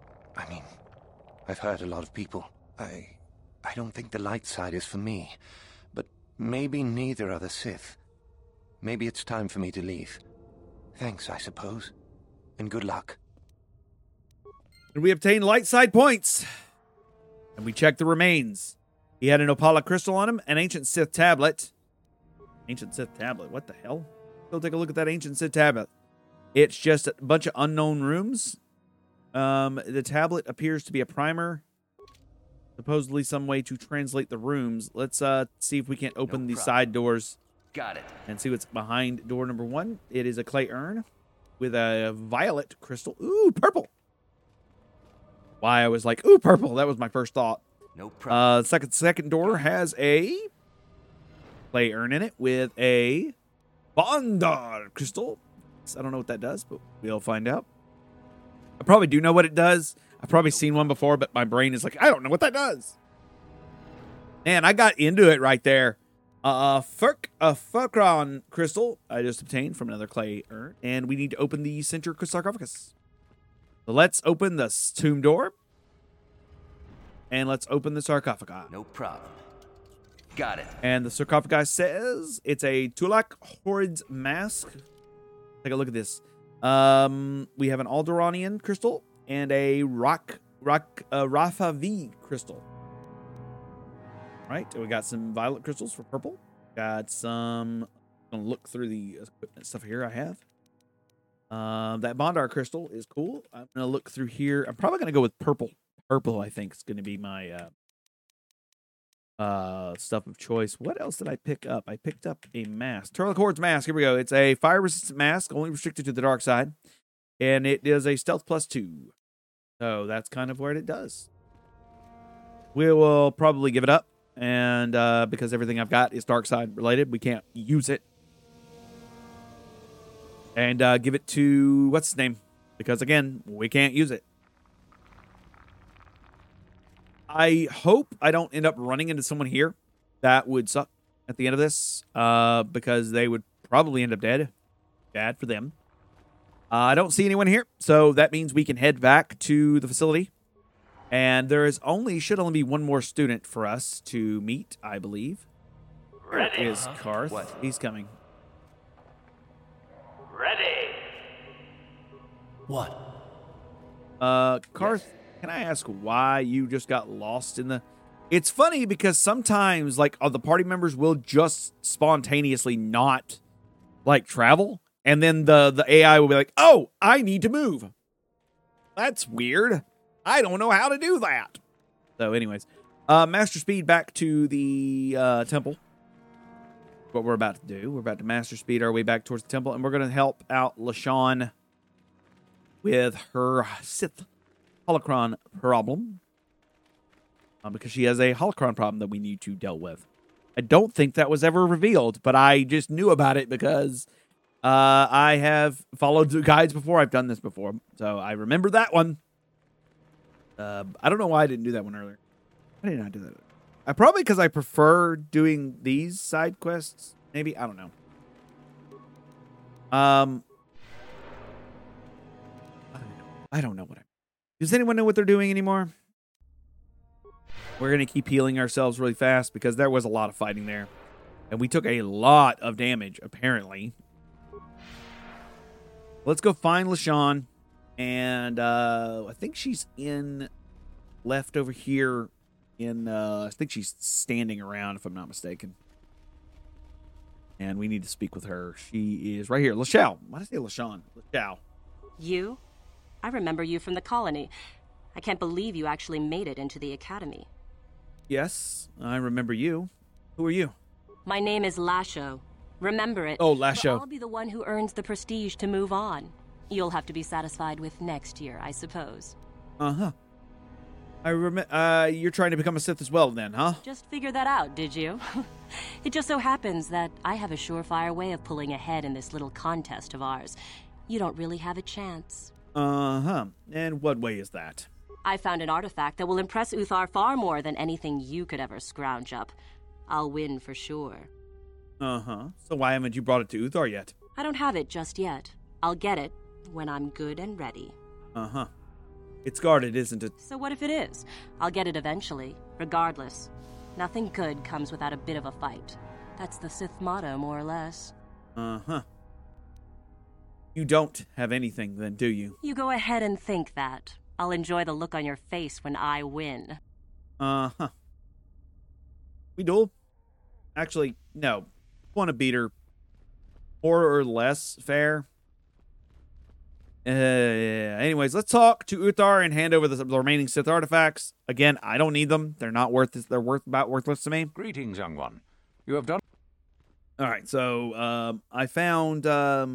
I've hurt a lot of people. I don't think the light side is for me. But maybe neither are the Sith. Maybe it's time for me to leave. Thanks, I suppose. And good luck. And we obtain light side points. And we check the remains. He had an Opala crystal on him, an ancient Sith tablet. Ancient Sith tablet, what the hell? Go take a look at that ancient Sith tablet. It's just a bunch of unknown rooms. The tablet appears to be a primer. Supposedly some way to translate the rooms. Let's see if we can't open the side doors. Got it. And see what's behind door number 1. It is a clay urn with a violet crystal. Ooh, purple. Why I was like, ooh, purple. That was my first thought. No problem. Second door has a clay urn in it with a Bondar crystal. I don't know what that does, but we'll find out. I probably do know what it does. I've probably seen one before, but my brain is like, I don't know what that does. Man, I got into it right there. A Furkron crystal I just obtained from another clay urn. And we need to open the center sarcophagus. So let's open the tomb door. And let's open the sarcophagus. No problem. Got it. And the sarcophagus says it's a Tulak Horde's mask. Take a look at this. We have an Alderaanian crystal and a Rafa V crystal. Right, we got some violet crystals for purple. Got some. I'm gonna look through the equipment stuff here. I have. That Bondar crystal is cool. I'm gonna look through here. I'm probably gonna go with purple. Purple, I think, is gonna be my stuff of choice. What else did I pick up? I picked up a mask. Turtle Cord's mask. Here we go. It's a fire-resistant mask, only restricted to the dark side. And it is a stealth +2. So that's kind of what it does. We will probably give it up. And because everything I've got is dark side related, we can't use it. And give it to, what's his name? Because, again, we can't use it. I hope I don't end up running into someone here. That would suck at the end of this. Because they would probably end up dead. Bad for them. I don't see anyone here. So that means we can head back to the facility. And there should only be one more student for us to meet, I believe. Ready. Where is Karth? What? He's coming. Ready. What? Karth, can I ask why you just got lost in the... It's funny because sometimes, like, the party members will just spontaneously not, like, travel. And then the AI will be like, oh, I need to move. That's weird. I don't know how to do that. So anyways, Master Speed back to the temple. What we're about to do. We're about to Master Speed our way back towards the temple. And we're going to help out LaShawn with her Sith holocron problem. Because she has a holocron problem that we need to deal with. I don't think that was ever revealed. But I just knew about it because I have followed the guides before. I've done this before. So I remember that one. I don't know why I didn't do that one earlier. Why did I not do that? Probably because I prefer doing these side quests. Maybe. I don't know. I don't know what does anyone know what they're doing anymore? We're going to keep healing ourselves really fast because there was a lot of fighting there. And we took a lot of damage, apparently. Let's go find LaShawn. And I think she's left over here I think she's standing around, if I'm not mistaken. And we need to speak with her. She is right here. LaShawn. Why did I say LaShawn? LaShawn. You? I remember you from the colony. I can't believe you actually made it into the academy. Yes, I remember you. Who are you? My name is Lasho. Remember it. Oh, Lasho. I'll be the one who earns the prestige to move on. You'll have to be satisfied with next year, I suppose. Uh-huh. I remember. You're trying to become a Sith as well, then, huh? Just figured that out, did you? It just so happens that I have a surefire way of pulling ahead in this little contest of ours. You don't really have a chance. Uh-huh. And what way is that? I found an artifact that will impress Uthar far more than anything you could ever scrounge up. I'll win for sure. Uh-huh. So why haven't you brought it to Uthar yet? I don't have it just yet. I'll get it when I'm good and ready. Uh-huh. It's guarded, isn't it? So what if it is? I'll get it eventually, regardless. Nothing good comes without a bit of a fight. That's the Sith motto, more or less. Uh-huh. You don't have anything, then, do you? You go ahead and think that. I'll enjoy the look on your face when I win. Uh-huh. We duel? Actually, no. Want to beat her. More or less fair. Anyways, let's talk to Uthar and hand over the remaining Sith artifacts. Again, I don't need them. They're not worth this. They're about worthless to me. Greetings, young one. You have done... All right, so I found... I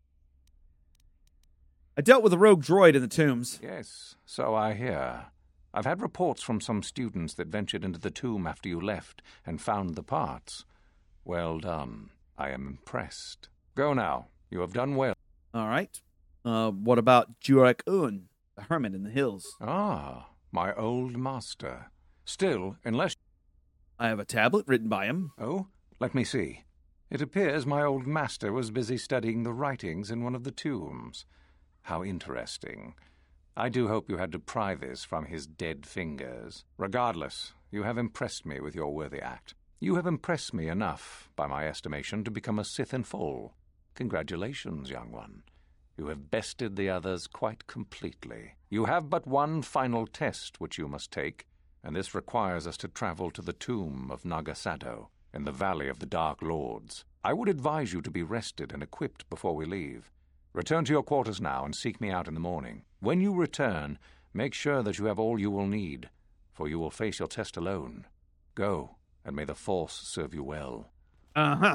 dealt with a rogue droid in the tombs. Yes, so I hear. I've had reports from some students that ventured into the tomb after you left and found the parts. Well done. I am impressed. Go now. You have done well. All right. What about Jurek Un, the hermit in the hills? Ah, my old master. Still, unless... I have a tablet written by him. Oh, let me see. It appears my old master was busy studying the writings in one of the tombs. How interesting. I do hope you had to pry this from his dead fingers. Regardless, you have impressed me with your worthy act. You have impressed me enough, by my estimation, to become a Sith in full. Congratulations, young one. You have bested the others quite completely. You have but one final test which you must take, and this requires us to travel to the tomb of Nagasado, in the Valley of the Dark Lords. I would advise you to be rested and equipped before we leave. Return to your quarters now and seek me out in the morning. When you return, make sure that you have all you will need, for you will face your test alone. Go, and may the Force serve you well. Uh-huh.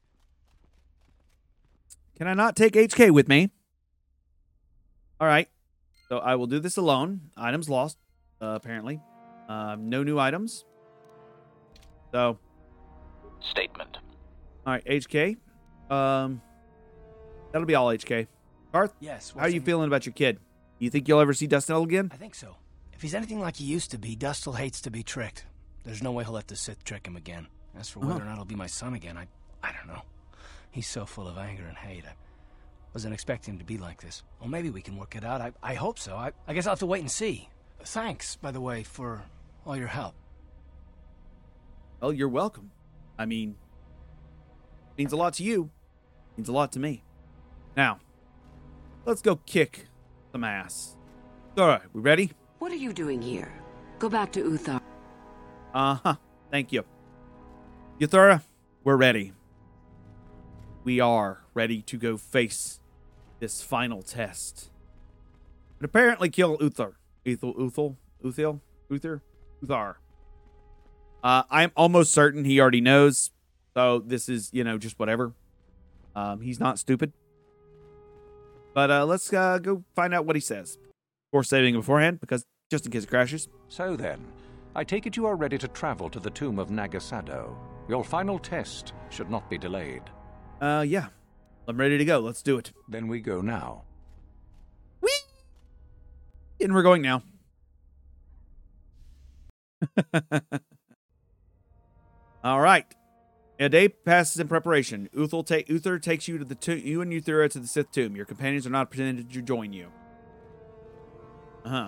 Can I not take HK with me? All right. So I will do this alone. Items lost, apparently. No new items. So. Statement. All right, HK. That'll be all HK. Garth? Yes. How are you feeling about your kid? You think you'll ever see Dustin again? I think so. If he's anything like he used to be, Dustil hates to be tricked. There's no way he'll let the Sith trick him again. As for whether or not he'll be my son again, I don't know. He's so full of anger and hate. I wasn't expecting him to be like this. Well, maybe we can work it out. I hope so. I guess I'll have to wait and see. Thanks, by the way, for all your help. Oh, you're welcome. I mean, it means a lot to you. It means a lot to me. Now, let's go kick some ass. All right, we ready? What are you doing here? Go back to Uthar. Uh-huh. Thank you. Yuthura, we're ready. We are ready to go face this final test. And apparently kill Uthar. Uthar. I'm almost certain he already knows. So this is, just whatever. He's not stupid. But let's go find out what he says. Before saving beforehand, because just in case it crashes. So then, I take it you are ready to travel to the tomb of Nagasado. Your final test should not be delayed. Yeah. I'm ready to go. Let's do it. Then we go now. Whee! And we're going now. All right. A day passes in preparation. Uthar takes you to you and Yuthura to the Sith tomb. Your companions are not permitted to join you. Uh-huh.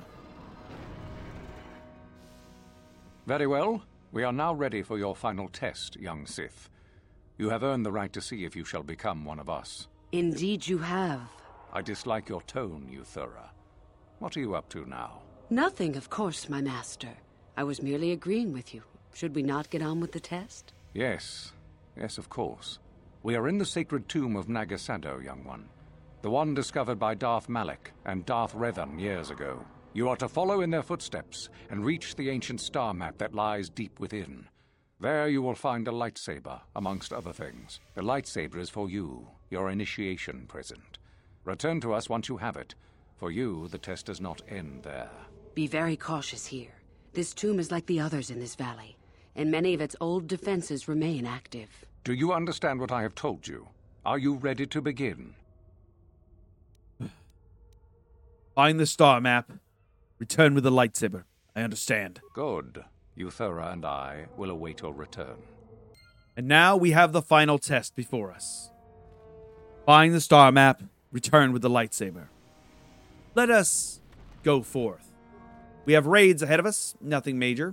Very well. We are now ready for your final test, young Sith. You have earned the right to see if you shall become one of us. Indeed you have. I dislike your tone, Yuthura. What are you up to now? Nothing, of course, my master. I was merely agreeing with you. Should we not get on with the test? Yes. Yes, of course. We are in the sacred tomb of Nagasado, young one. The one discovered by Darth Malak and Darth Revan years ago. You are to follow in their footsteps and reach the ancient star map that lies deep within. There you will find a lightsaber, amongst other things. The lightsaber is for you, your initiation present. Return to us once you have it. For you, the test does not end there. Be very cautious here. This tomb is like the others in this valley, and many of its old defenses remain active. Do you understand what I have told you? Are you ready to begin? Find the star map. Return with the lightsaber. I understand. Good. Yuthura and I will await your return. And now we have the final test before us. Find the star map. Return with the lightsaber. Let us go forth. We have raids ahead of us. Nothing major.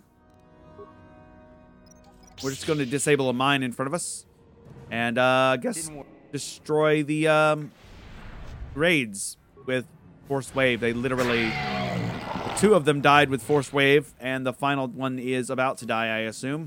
We're just going to disable a mine in front of us. And, I guess, destroy the, raids with Force Wave. They literally... 2 of them died with Force Wave, and the final one is about to die, I assume.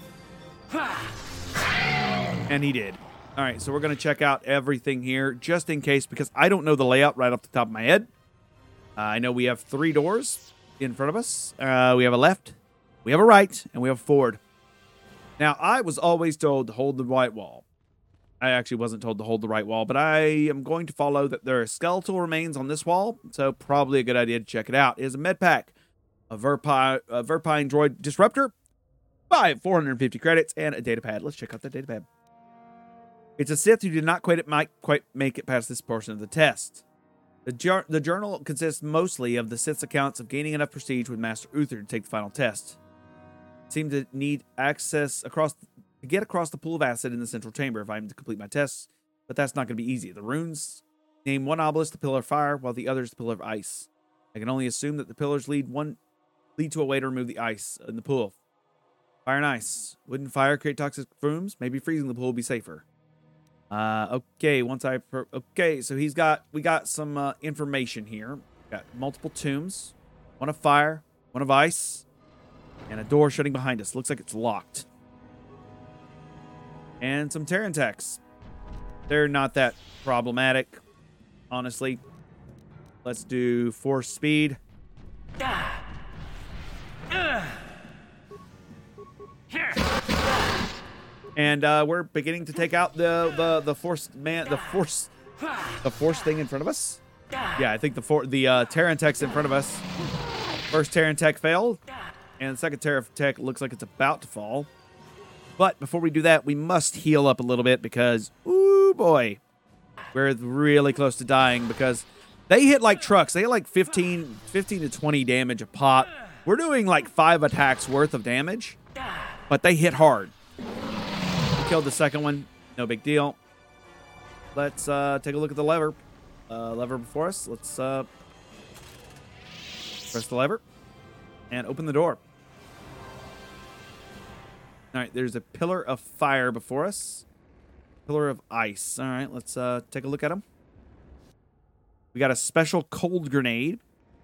And he did. All right, so we're going to check out everything here, just in case, because I don't know the layout right off the top of my head. I know we have 3 doors in front of us. We have a left, we have a right, and we have a forward. Now, I was always told to hold the right wall. I actually wasn't told to hold the right wall, but I am going to follow that there are skeletal remains on this wall, so probably a good idea to check it out. It is a med pack, a Verpine Droid Disruptor, 450 credits, and a data pad. Let's check out that data pad. It's a Sith who did not quite make it past this portion of the test. The journal consists mostly of the Sith's accounts of gaining enough prestige with Master Uthar to take the final test. It seemed to need access to get across the pool of acid in the central chamber if I'm to complete my tests, but that's not going to be easy. The runes name one obelisk the pillar of fire, while the other is the pillar of ice. I can only assume that the pillars lead to a way to remove the ice in the pool. Fire and ice. Wouldn't fire create toxic fumes? Maybe freezing the pool would be safer. Okay, so we got some information here. Got multiple tombs, one of fire, one of ice, and a door shutting behind us. Looks like it's locked. And some Terran techs. They're not that problematic, honestly. Let's do force speed. And we're beginning to take out the force thing in front of us. Yeah, I think the Terran tech's in front of us. First Terran tech failed, and the second Terran tech looks like it's about to fall. But before we do that, we must heal up a little bit because, ooh boy, we're really close to dying because they hit like trucks. They hit like 15 to 20 damage a pop. We're doing like 5 attacks worth of damage, but they hit hard. We killed the second one. No big deal. Let's take a look at the lever. Lever before us. Let's press the lever and open the door. All right, there's a pillar of fire before us. Pillar of ice. All right, let's take a look at them. We got a special cold grenade.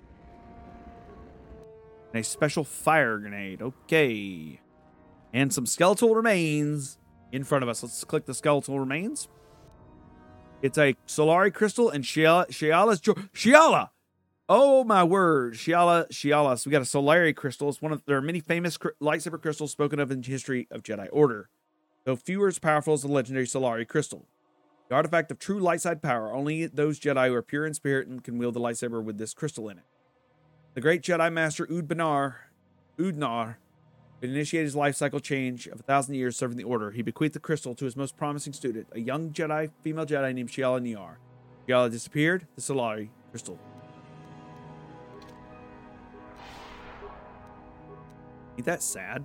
And a special fire grenade. Okay. And some skeletal remains in front of us. Let's click the skeletal remains. It's a Solari crystal and Shiala. Oh my word, Shiala. So we got a Solari crystal. It's there are many famous lightsaber crystals spoken of in the history of Jedi Order, though fewer as powerful as the legendary Solari crystal. The artifact of true light side power. Only those Jedi who are pure in spirit and can wield the lightsaber with this crystal in it. The great Jedi Master Udnar initiated his life cycle change of 1,000 years serving the Order. He bequeathed the crystal to his most promising student, a young female Jedi named Shiala Nyar. Shiala disappeared. The Solari crystal. Ain't that sad?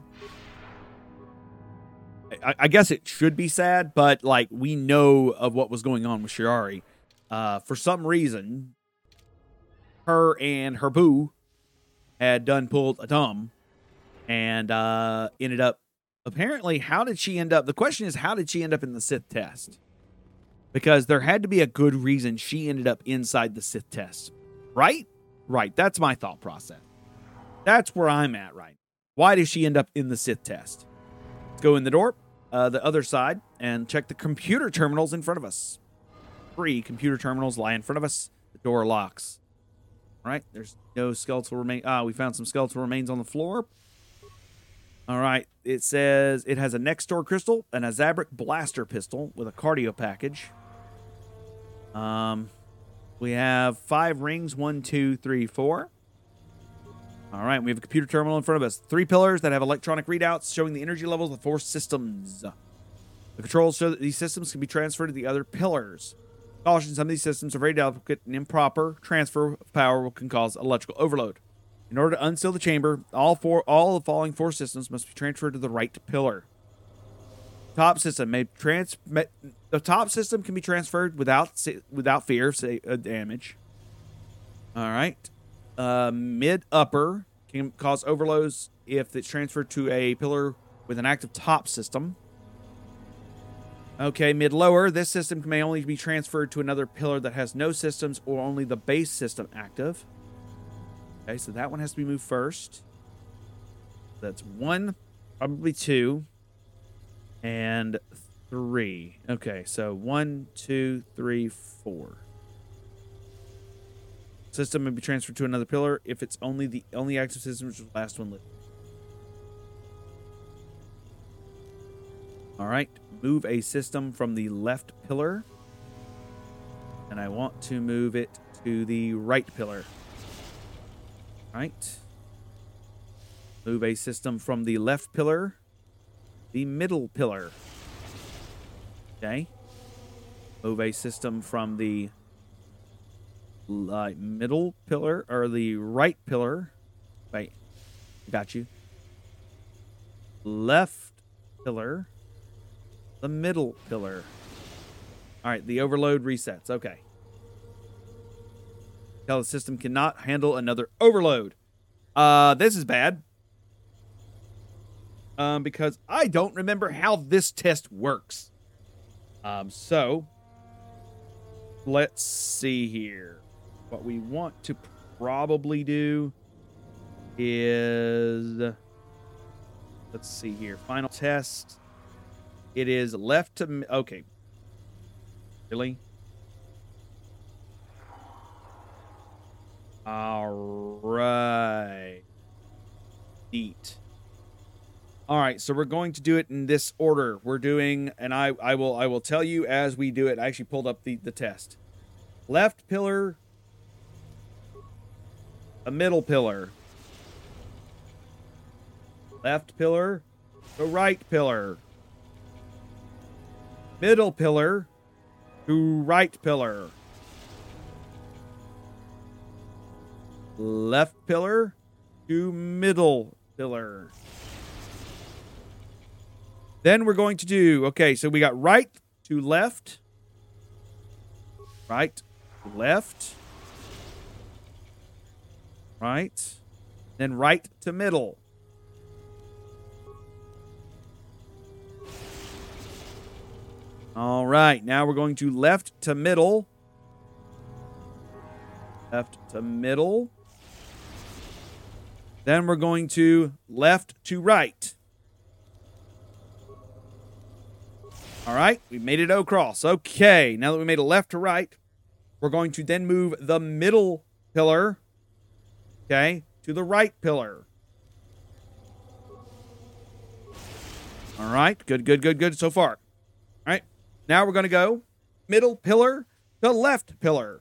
I guess it should be sad, but like we know of what was going on with Shiari. For some reason, her and her boo had pulled a dumb and ended up. Apparently, how did she end up? The question is, how did she end up in the Sith test? Because there had to be a good reason she ended up inside the Sith test, right? Right. That's my thought process. That's where I'm at right now. Why does she end up in the Sith test? Let's go in the door, the other side, and check the computer terminals in front of us. 3 computer terminals lie in front of us. The door locks. All right, there's no skeletal remains. We found some skeletal remains on the floor. All right, it says it has a next door crystal and a Zabrak blaster pistol with a cardio package. We have 5 rings, 1, 2, 3, 4. All right, we have a computer terminal in front of us. 3 pillars that have electronic readouts showing the energy levels of the 4 systems. The controls show that these systems can be transferred to the other pillars. Caution, some of these systems are very delicate and improper transfer of power can cause electrical overload. In order to unseal the chamber, all the following 4 systems must be transferred to the right pillar. The top system can be transferred without fear of damage. All right. Mid-upper can cause overloads if it's transferred to a pillar with an active top system. Okay, mid-lower, this system may only be transferred to another pillar that has no systems or only the base system active. Okay, so that one has to be moved first. That's 1, probably 2, and 3. Okay, so 1, 2, 3, 4. System may be transferred to another pillar if it's only the only active system, which is the last one listed. All right, move a system from the left pillar, and I want to move it to the right pillar. All right, move a system from the left pillar, the middle pillar. Okay, move a system from the middle pillar or the right pillar. Wait, got you. Left pillar, the middle pillar. All right, the overload resets. Okay. Tell the system cannot handle another overload. This is bad. Because I don't remember how this test works. So let's see here. What we want to probably do is, let's see here. Final test. It is left to, okay. Really? All right. Neat. All right, so we're going to do it in this order. We're doing, and I will tell you as we do it. I actually pulled up the test. Left pillar, a middle pillar. Left pillar, the right pillar. Middle pillar to right pillar. Left pillar to middle pillar. Then we're going to do, okay, so we got right to left. Right to left. Right. Then right to middle. All right, now we're going to left to middle. Left to middle. Then we're going to left to right. All right, we made it across. Okay, now that we made a left to right, we're going to then move the middle pillar, okay, to the right pillar. All right, good so far. All right, now we're going to go middle pillar to left pillar.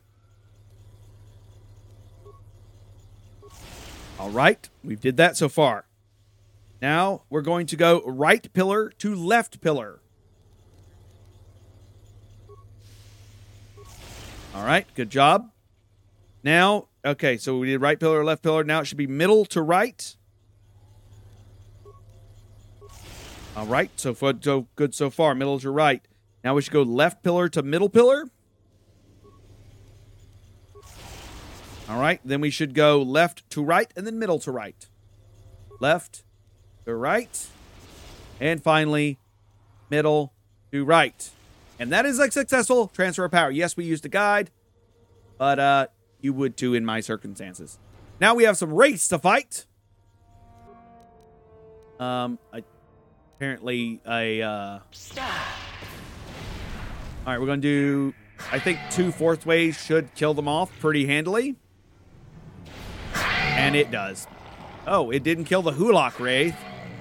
All right, we did that so far. Now we're going to go right pillar to left pillar. All right, good job. Now, okay, so we did right pillar, left pillar. Now it should be middle to right. All right, so good so far, middle to right. Now we should go left pillar to middle pillar. All right, then we should go left to right and then middle to right. Left to right. And finally, middle to right. And that is a successful transfer of power. Yes, we used a guide, but you would too in my circumstances. Now we have some race to fight. All right, we're going to do, I think 2 fourth ways should kill them off pretty handily. And it does. Oh, it didn't kill the Hulak Wraith.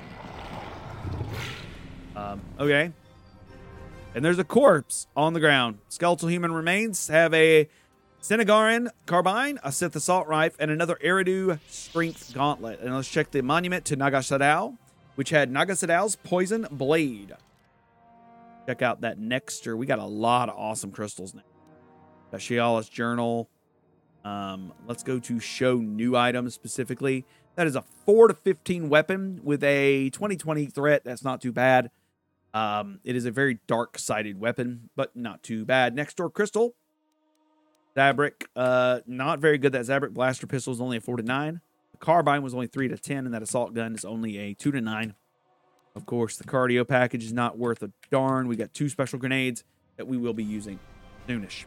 Okay. And there's a corpse on the ground. Skeletal human remains have a Senegaran carbine, a Sith assault rifle, and another Eridu strength gauntlet. And let's check the monument to Nagasadao, which had Nagasadao's poison blade. Check out that Nexter. We got a lot of awesome crystals now. Got Shiala's journal. Let's go to show new items specifically. That is a 4 to 15 weapon with a 20/20 threat. That's not too bad. It is a very dark-sided weapon, but not too bad. Next door crystal. Zabrak, not very good. That Zabrak blaster pistol is only a 4 to 9. The carbine was only 3 to 10, and that assault gun is only a 2 to 9. Of course, the cardio package is not worth a darn. We got 2 special grenades that we will be using soonish.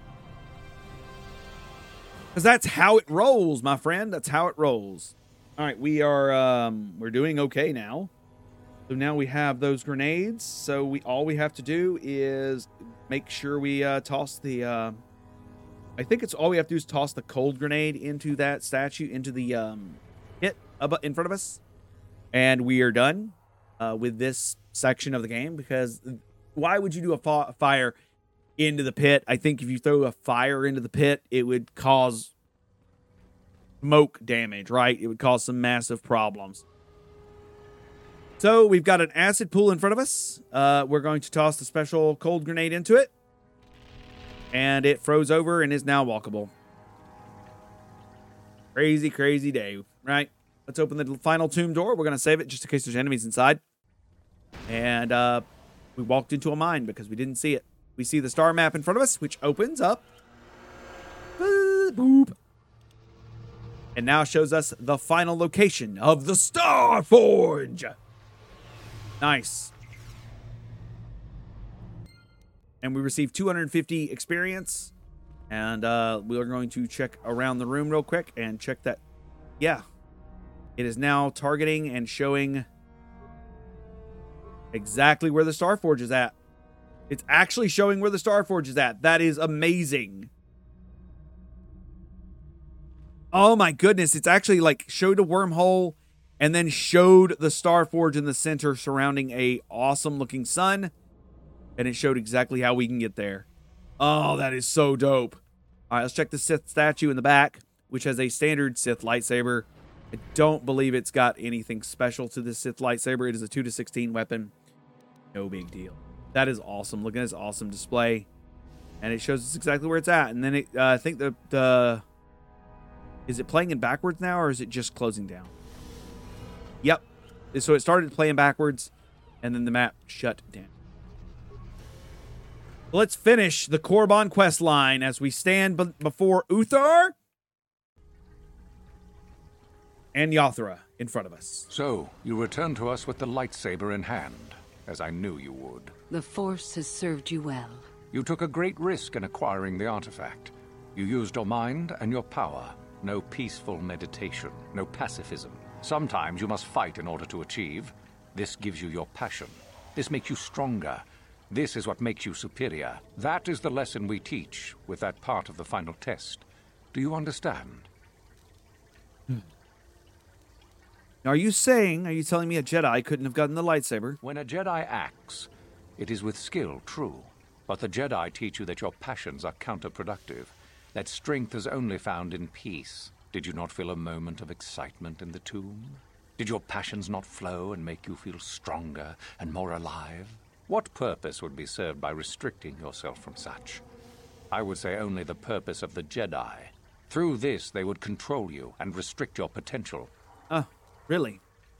Because that's how it rolls, my friend. That's how it rolls. All right, we're doing okay now. So now we have those grenades. So all we have to do is make sure we toss the. I think it's all we have to do is toss the cold grenade into that statue, into the pit in front of us, and we are done with this section of the game. Because why would you do a fire into the pit? I think if you throw a fire into the pit, it would cause smoke damage, right? It would cause some massive problems. So we've got an acid pool in front of us. We're going to toss the special cold grenade into it. And it froze over and is now walkable. Crazy, crazy day, right? Let's open the final tomb door. We're going to save it just in case there's enemies inside. And we walked into a mine because we didn't see it. We see the star map in front of us, which opens up. Boop. And now shows us the final location of the Star Forge. Nice. And we received 250 experience. And we are going to check around the room real quick and check that. Yeah. It is now targeting and showing exactly where the Star Forge is at. It's actually showing where the Star Forge is at. That is amazing. Oh my goodness. It's actually like showed a wormhole and then showed the Star Forge in the center surrounding a awesome looking sun, and it showed exactly how we can get there. Oh, that is so dope. All right, let's check the Sith statue in the back, which has a standard Sith lightsaber. I don't believe it's got anything special to the Sith lightsaber. It is a 2-16 weapon. No big deal. That is awesome. Look at this awesome display. And it shows us exactly where it's at. And then I think the is it playing in backwards now, or is it just closing down? Yep. So it started playing backwards, and then the map shut down. Let's finish the Korriban quest line as we stand before Uthar and Yathra in front of us. So, you return to us with the lightsaber in hand, as I knew you would. The Force has served you well. You took a great risk in acquiring the artifact. You used your mind and your power. No peaceful meditation, no pacifism. Sometimes you must fight in order to achieve. This gives you your passion. This makes you stronger. This is what makes you superior. That is the lesson we teach with that part of the final test. Do you understand? Are you telling me a Jedi couldn't have gotten the lightsaber? When a Jedi acts, it is with skill, true. But the Jedi teach you that your passions are counterproductive, that strength is only found in peace. Did you not feel a moment of excitement in the tomb? Did your passions not flow and make you feel stronger and more alive? What purpose would be served by restricting yourself from such? I would say only the purpose of the Jedi. Through this, they would control you and restrict your potential. Really?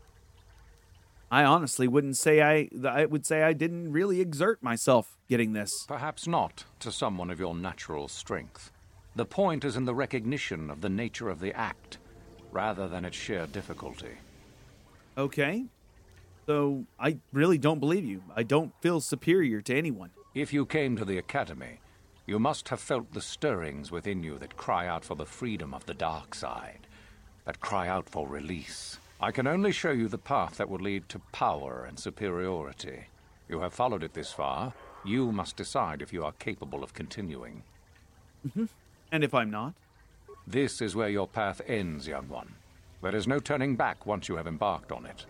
I honestly wouldn't say I would say I didn't really exert myself getting this. Perhaps not to someone of your natural strength. The point is in the recognition of the nature of the act, rather than its sheer difficulty. Okay. So, I really don't believe you. I don't feel superior to anyone. If you came to the Academy, you must have felt the stirrings within you that cry out for the freedom of the dark side, that cry out for release. I can only show you the path that will lead to power and superiority. You have followed it this far. You must decide if you are capable of continuing. Mm-hmm. And if I'm not? This is where your path ends, young one. There is no turning back once you have embarked on it.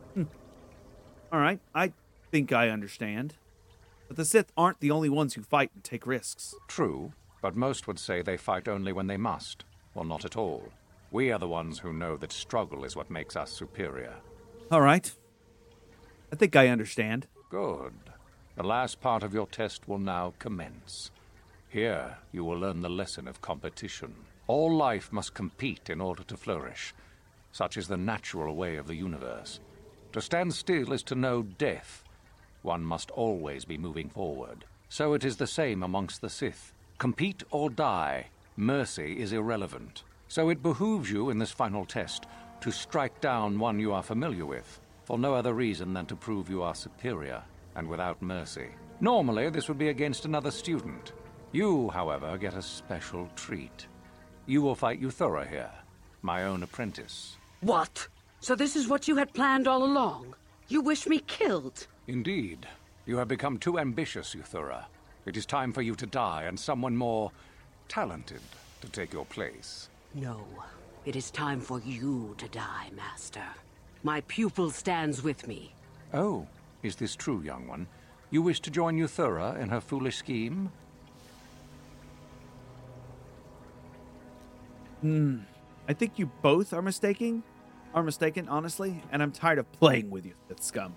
All right, I think I understand. But the Sith aren't the only ones who fight and take risks. True, but most would say they fight only when they must, or not at all. We are the ones who know that struggle is what makes us superior. All right. I think I understand. Good. The last part of your test will now commence. Here, you will learn the lesson of competition. All life must compete in order to flourish. Such is the natural way of the universe. To stand still is to know death. One must always be moving forward. So it is the same amongst the Sith. Compete or die. Mercy is irrelevant. So it behooves you in this final test to strike down one you are familiar with, for no other reason than to prove you are superior and without mercy. Normally, this would be against another student. You, however, get a special treat. You will fight Yuthura here, my own apprentice. What? So this is what you had planned all along? You wish me killed? Indeed. You have become too ambitious, Yuthura. It is time for you to die and someone more talented to take your place. No. It is time for you to die, Master. My pupil stands with me. Oh, is this true, young one? You wish to join Yuthura in her foolish scheme? I think you both are mistaken, honestly, and I'm tired of playing with you, that scum.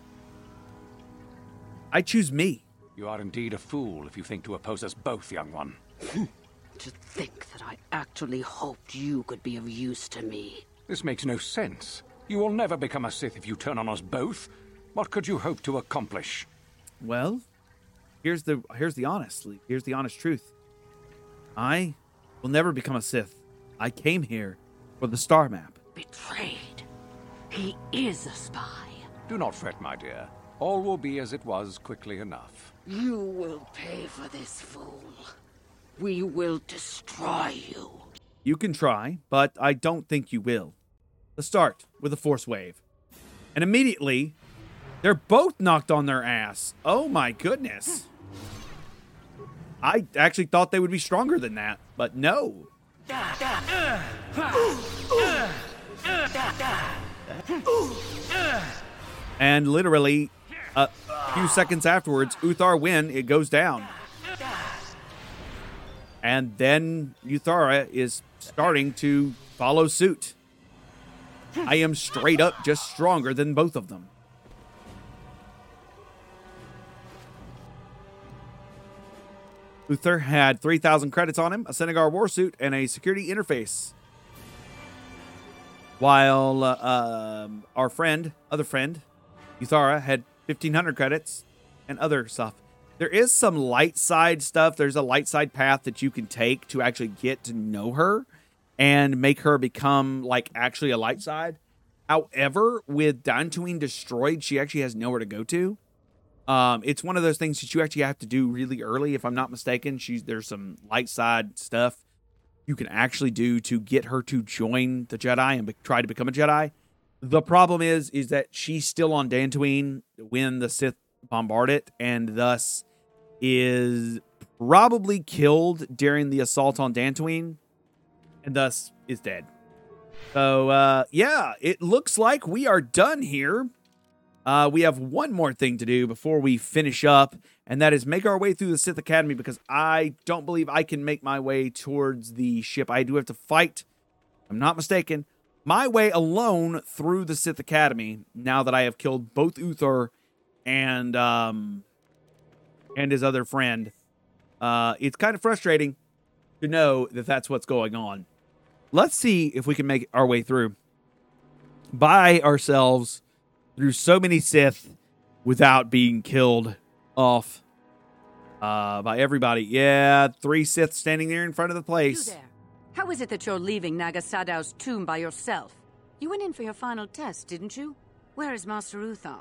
I choose me. You are indeed a fool if you think to oppose us both, young one. To think that I actually hoped you could be of use to me. This makes no sense. You will never become a Sith if you turn on us both. What could you hope to accomplish? Well, here's the honest truth. I will never become a Sith. I came here for the star map. Betrayed. He is a spy. Do not fret, my dear. All will be as it was quickly enough. You will pay for this, fool. We will destroy you. You can try, but I don't think you will. Let's start with a force wave. And immediately, they're both knocked on their ass. Oh my goodness. I actually thought they would be stronger than that, but no. And literally a few seconds afterwards, Uthar Wynn, it goes down. And then Uthara is starting to follow suit. I am straight up just stronger than both of them. Uthar had 3,000 credits on him, a Senegar warsuit, and a security interface. While our other friend, Uthara, had 1,500 credits and other stuff. There is some light side stuff. There's a light side path that you can take to actually get to know her and make her become, like, actually a light side. However, with Dantooine destroyed, she actually has nowhere to go to. It's one of those things that you actually have to do really early, if I'm not mistaken. There's some light side stuff you can actually do to get her to join the Jedi and try to become a Jedi. The problem is that she's still on Dantooine when the Sith bombard it, and thus is probably killed during the assault on Dantooine, and thus is dead. So, yeah, it looks like we are done here. We have one more thing to do before we finish up, and that is make our way through the Sith Academy, because I don't believe I can make my way towards the ship. I do have to fight, if I'm not mistaken, my way alone through the Sith Academy, now that I have killed both Uthar and his other friend. It's kind of frustrating to know that that's what's going on. Let's see if we can make our way through by ourselves through so many Sith without being killed off by everybody. Yeah, 3 Sith standing there in front of the place. You there. How is it that you're leaving Naga Sadow's tomb by yourself? You went in for your final test, didn't you? Where is Master Uthar?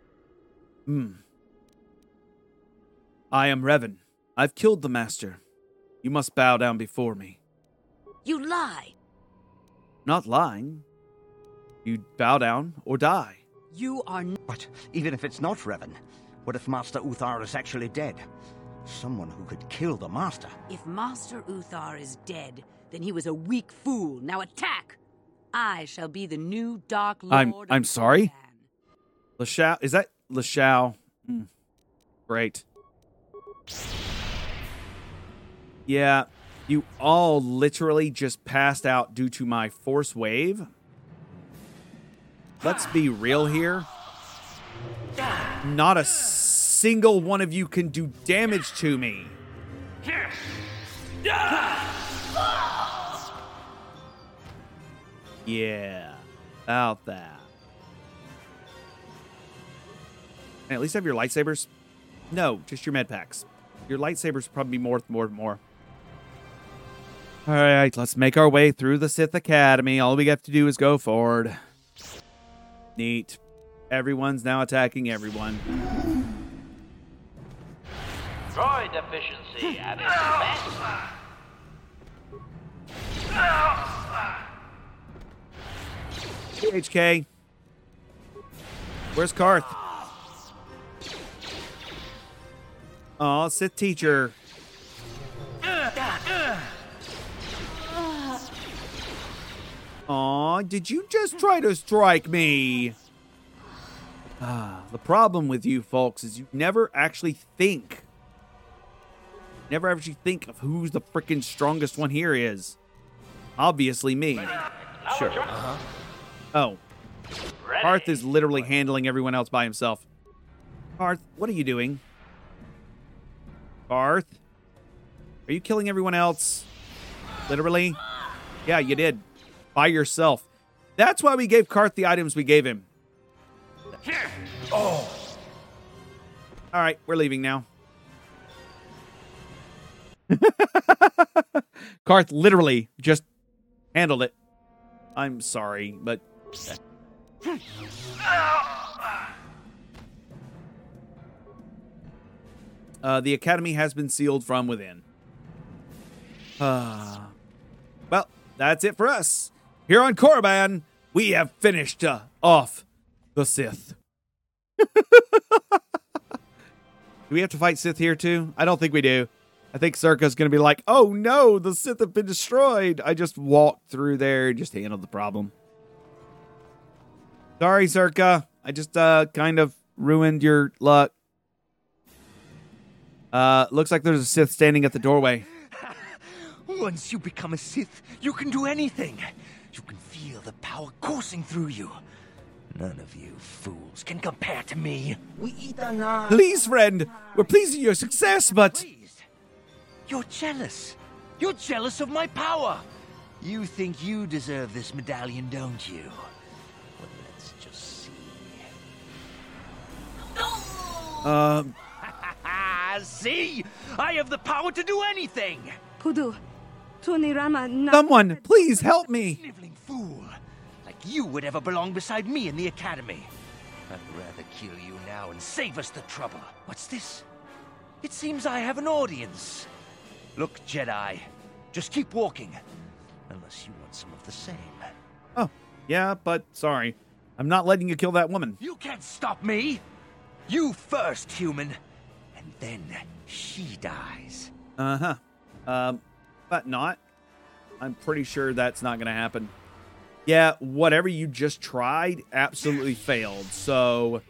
I am Revan. I've killed the Master. You must bow down before me. You lie! Not lying. You bow down or die. You are But even if it's not Revan, what if Master Uthar is actually dead? Someone who could kill the Master. If Master Uthar is dead, then he was a weak fool. Now attack! I shall be the new Dark Lord. I'm sorry? Lashao, is that Lashao? Great. Yeah, you all literally just passed out due to my force wave. Let's be real here. Not a single one of you can do damage to me. Yeah, about that. And at least have your lightsabers. No, just your med packs. Your lightsabers probably more. All right, let's make our way through the Sith Academy. All we have to do is go forward. Neat. Everyone's now attacking everyone. Droid efficiency at its best. HK. Where's Karth? Aw, Sith teacher. Aw, did you just try to strike me? The problem with you folks is you never actually think. Never actually think of who's the freaking strongest one here is. Obviously me. Sure. Oh. Karth is literally handling everyone else by himself. Karth, what are you doing? Karth? Are you killing everyone else? Literally? Yeah, you did. By yourself. That's why we gave Karth the items we gave him. Oh. Alright, we're leaving now. Karth literally just handled it. I'm sorry, but... the Academy has been sealed from within. Well, that's it for us. Here on Korriban, we have finished off the Sith. Do we have to fight Sith here too? I don't think we do. I think Circa's going to be like, oh no, the Sith have been destroyed. I just walked through there and just handled the problem. Sorry, Zerka. I just kind of ruined your luck. Looks like there's a Sith standing at the doorway. Once you become a Sith, you can do anything. You can feel the power coursing through you. None of you fools can compare to me. Please, friend. We're pleased with your success, but... You're jealous. You're jealous of my power. You think you deserve this medallion, don't you? Well, let's just see. See? I have the power to do anything. Pudu, Tunirama, Someone, please help me. Sniveling fool. Like you would ever belong beside me in the academy. I'd rather kill you now and save us the trouble. What's this? It seems I have an audience. Look, Jedi, just keep walking. Unless you want some of the same. Oh, yeah, but sorry. I'm not letting you kill that woman. You can't stop me. You first, human. And then she dies. Uh-huh. But not. I'm pretty sure that's not going to happen. Yeah, whatever you just tried absolutely failed. So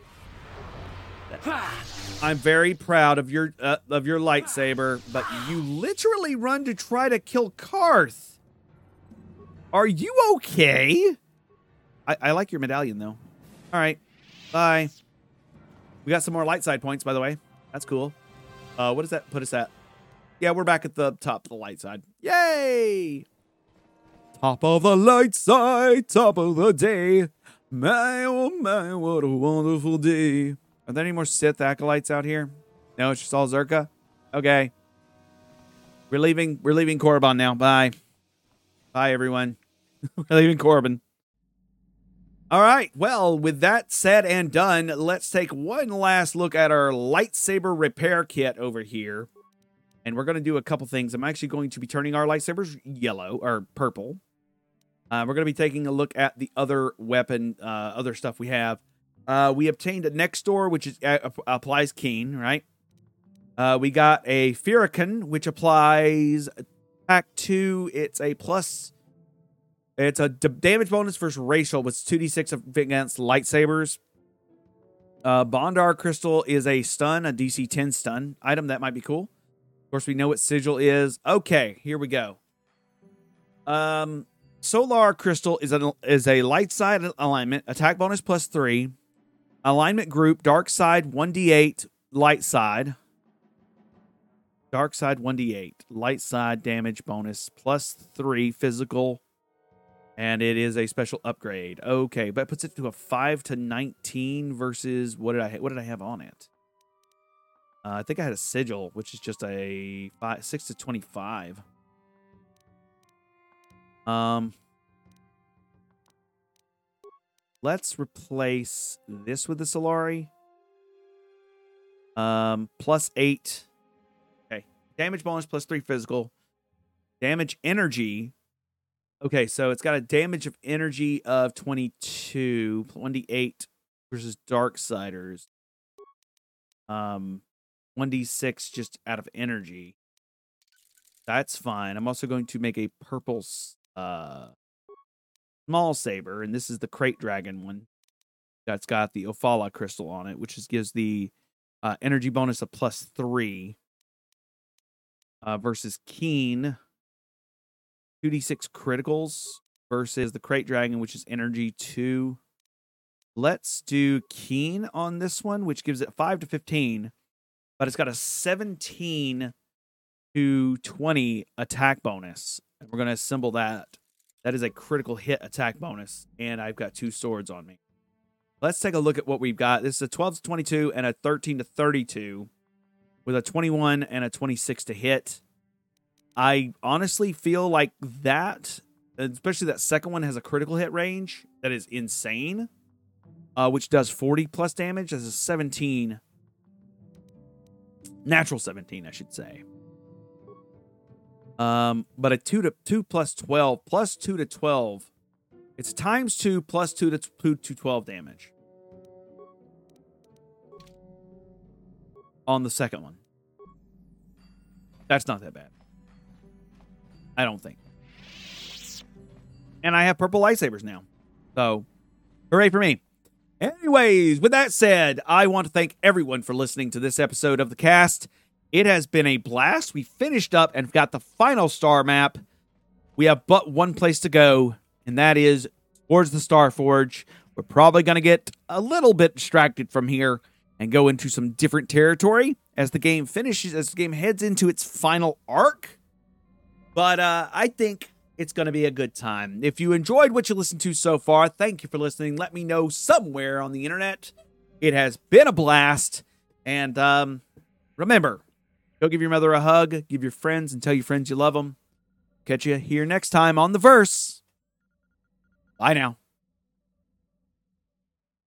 I'm very proud of your lightsaber, but you literally run to try to kill Karth. Are you okay? I like your medallion though. All right. Bye. We got some more light side points, by the way. That's cool. What does that put us at? Yeah, we're back at the top of the light side. Yay! Top of the light side, top of the day. My, oh my, what a wonderful day. Are there any more Sith acolytes out here? No, it's just all Zerka? Okay. We're leaving Korriban now. Bye. Bye, everyone. We're leaving Korriban. All right. Well, with that said and done, let's take one last look at our lightsaber repair kit over here. And we're going to do a couple things. I'm actually going to be turning our lightsabers yellow or purple. We're going to be taking a look at the other weapon, other stuff we have. We obtained a next door, which is applies keen, right? We got a Furican, which applies attack 2. It's a plus. It's a damage bonus versus racial, with 2d6 against lightsabers. Bondar Crystal is a stun, a DC 10 stun item. That might be cool. Of course, we know what Sigil is. Okay, here we go. Solar Crystal is a light side alignment, attack bonus +3. Alignment group, dark side 1d8, light side. Dark side 1d8, light side damage bonus +3 physical. And it is a special upgrade. Okay, but it puts it to a 5 to 19 versus what did I have on it? I think I had a Sigil, which is just a 6 to 25. Let's replace this with the Solari. +8. Okay. Damage bonus +3 physical. Damage energy. Okay, so it's got a damage of energy of 22. 1d8 versus Darksiders. 1d6 just out of energy. That's fine. I'm also going to make a purple small saber, and this is the Crate Dragon one. That's got the Ophala crystal on it, which gives the energy bonus of +3 versus Keen. 2d6 criticals versus the Crate Dragon, which is energy 2. Let's do Keen on this one, which gives it 5 to 15, but it's got a 17 to 20 attack bonus. And we're going to assemble that. That is a critical hit attack bonus, and I've got 2 swords on me. Let's take a look at what we've got. This is a 12 to 22 and a 13 to 32 with a 21 and a 26 to hit. I honestly feel like that, especially that second one, has a critical hit range that is insane, which does 40 plus damage. That's a 17. Natural 17, I should say. But a 2 plus 12 plus 2 to 12. It's times 2 plus 2 to 12 damage. On the second one. That's not that bad. I don't think. And I have purple lightsabers now. So, hooray for me. Anyways, with that said, I want to thank everyone for listening to this episode of the cast. It has been a blast. We finished up and got the final star map. We have but one place to go, and that is towards the Starforge. We're probably going to get a little bit distracted from here and go into some different territory as the game finishes, as the game heads into its final arc. But I think it's going to be a good time. If you enjoyed what you listened to so far, thank you for listening. Let me know somewhere on the internet. It has been a blast. And remember, go give your mother a hug, give your friends, and tell your friends you love them. Catch you here next time on The Verse. Bye now.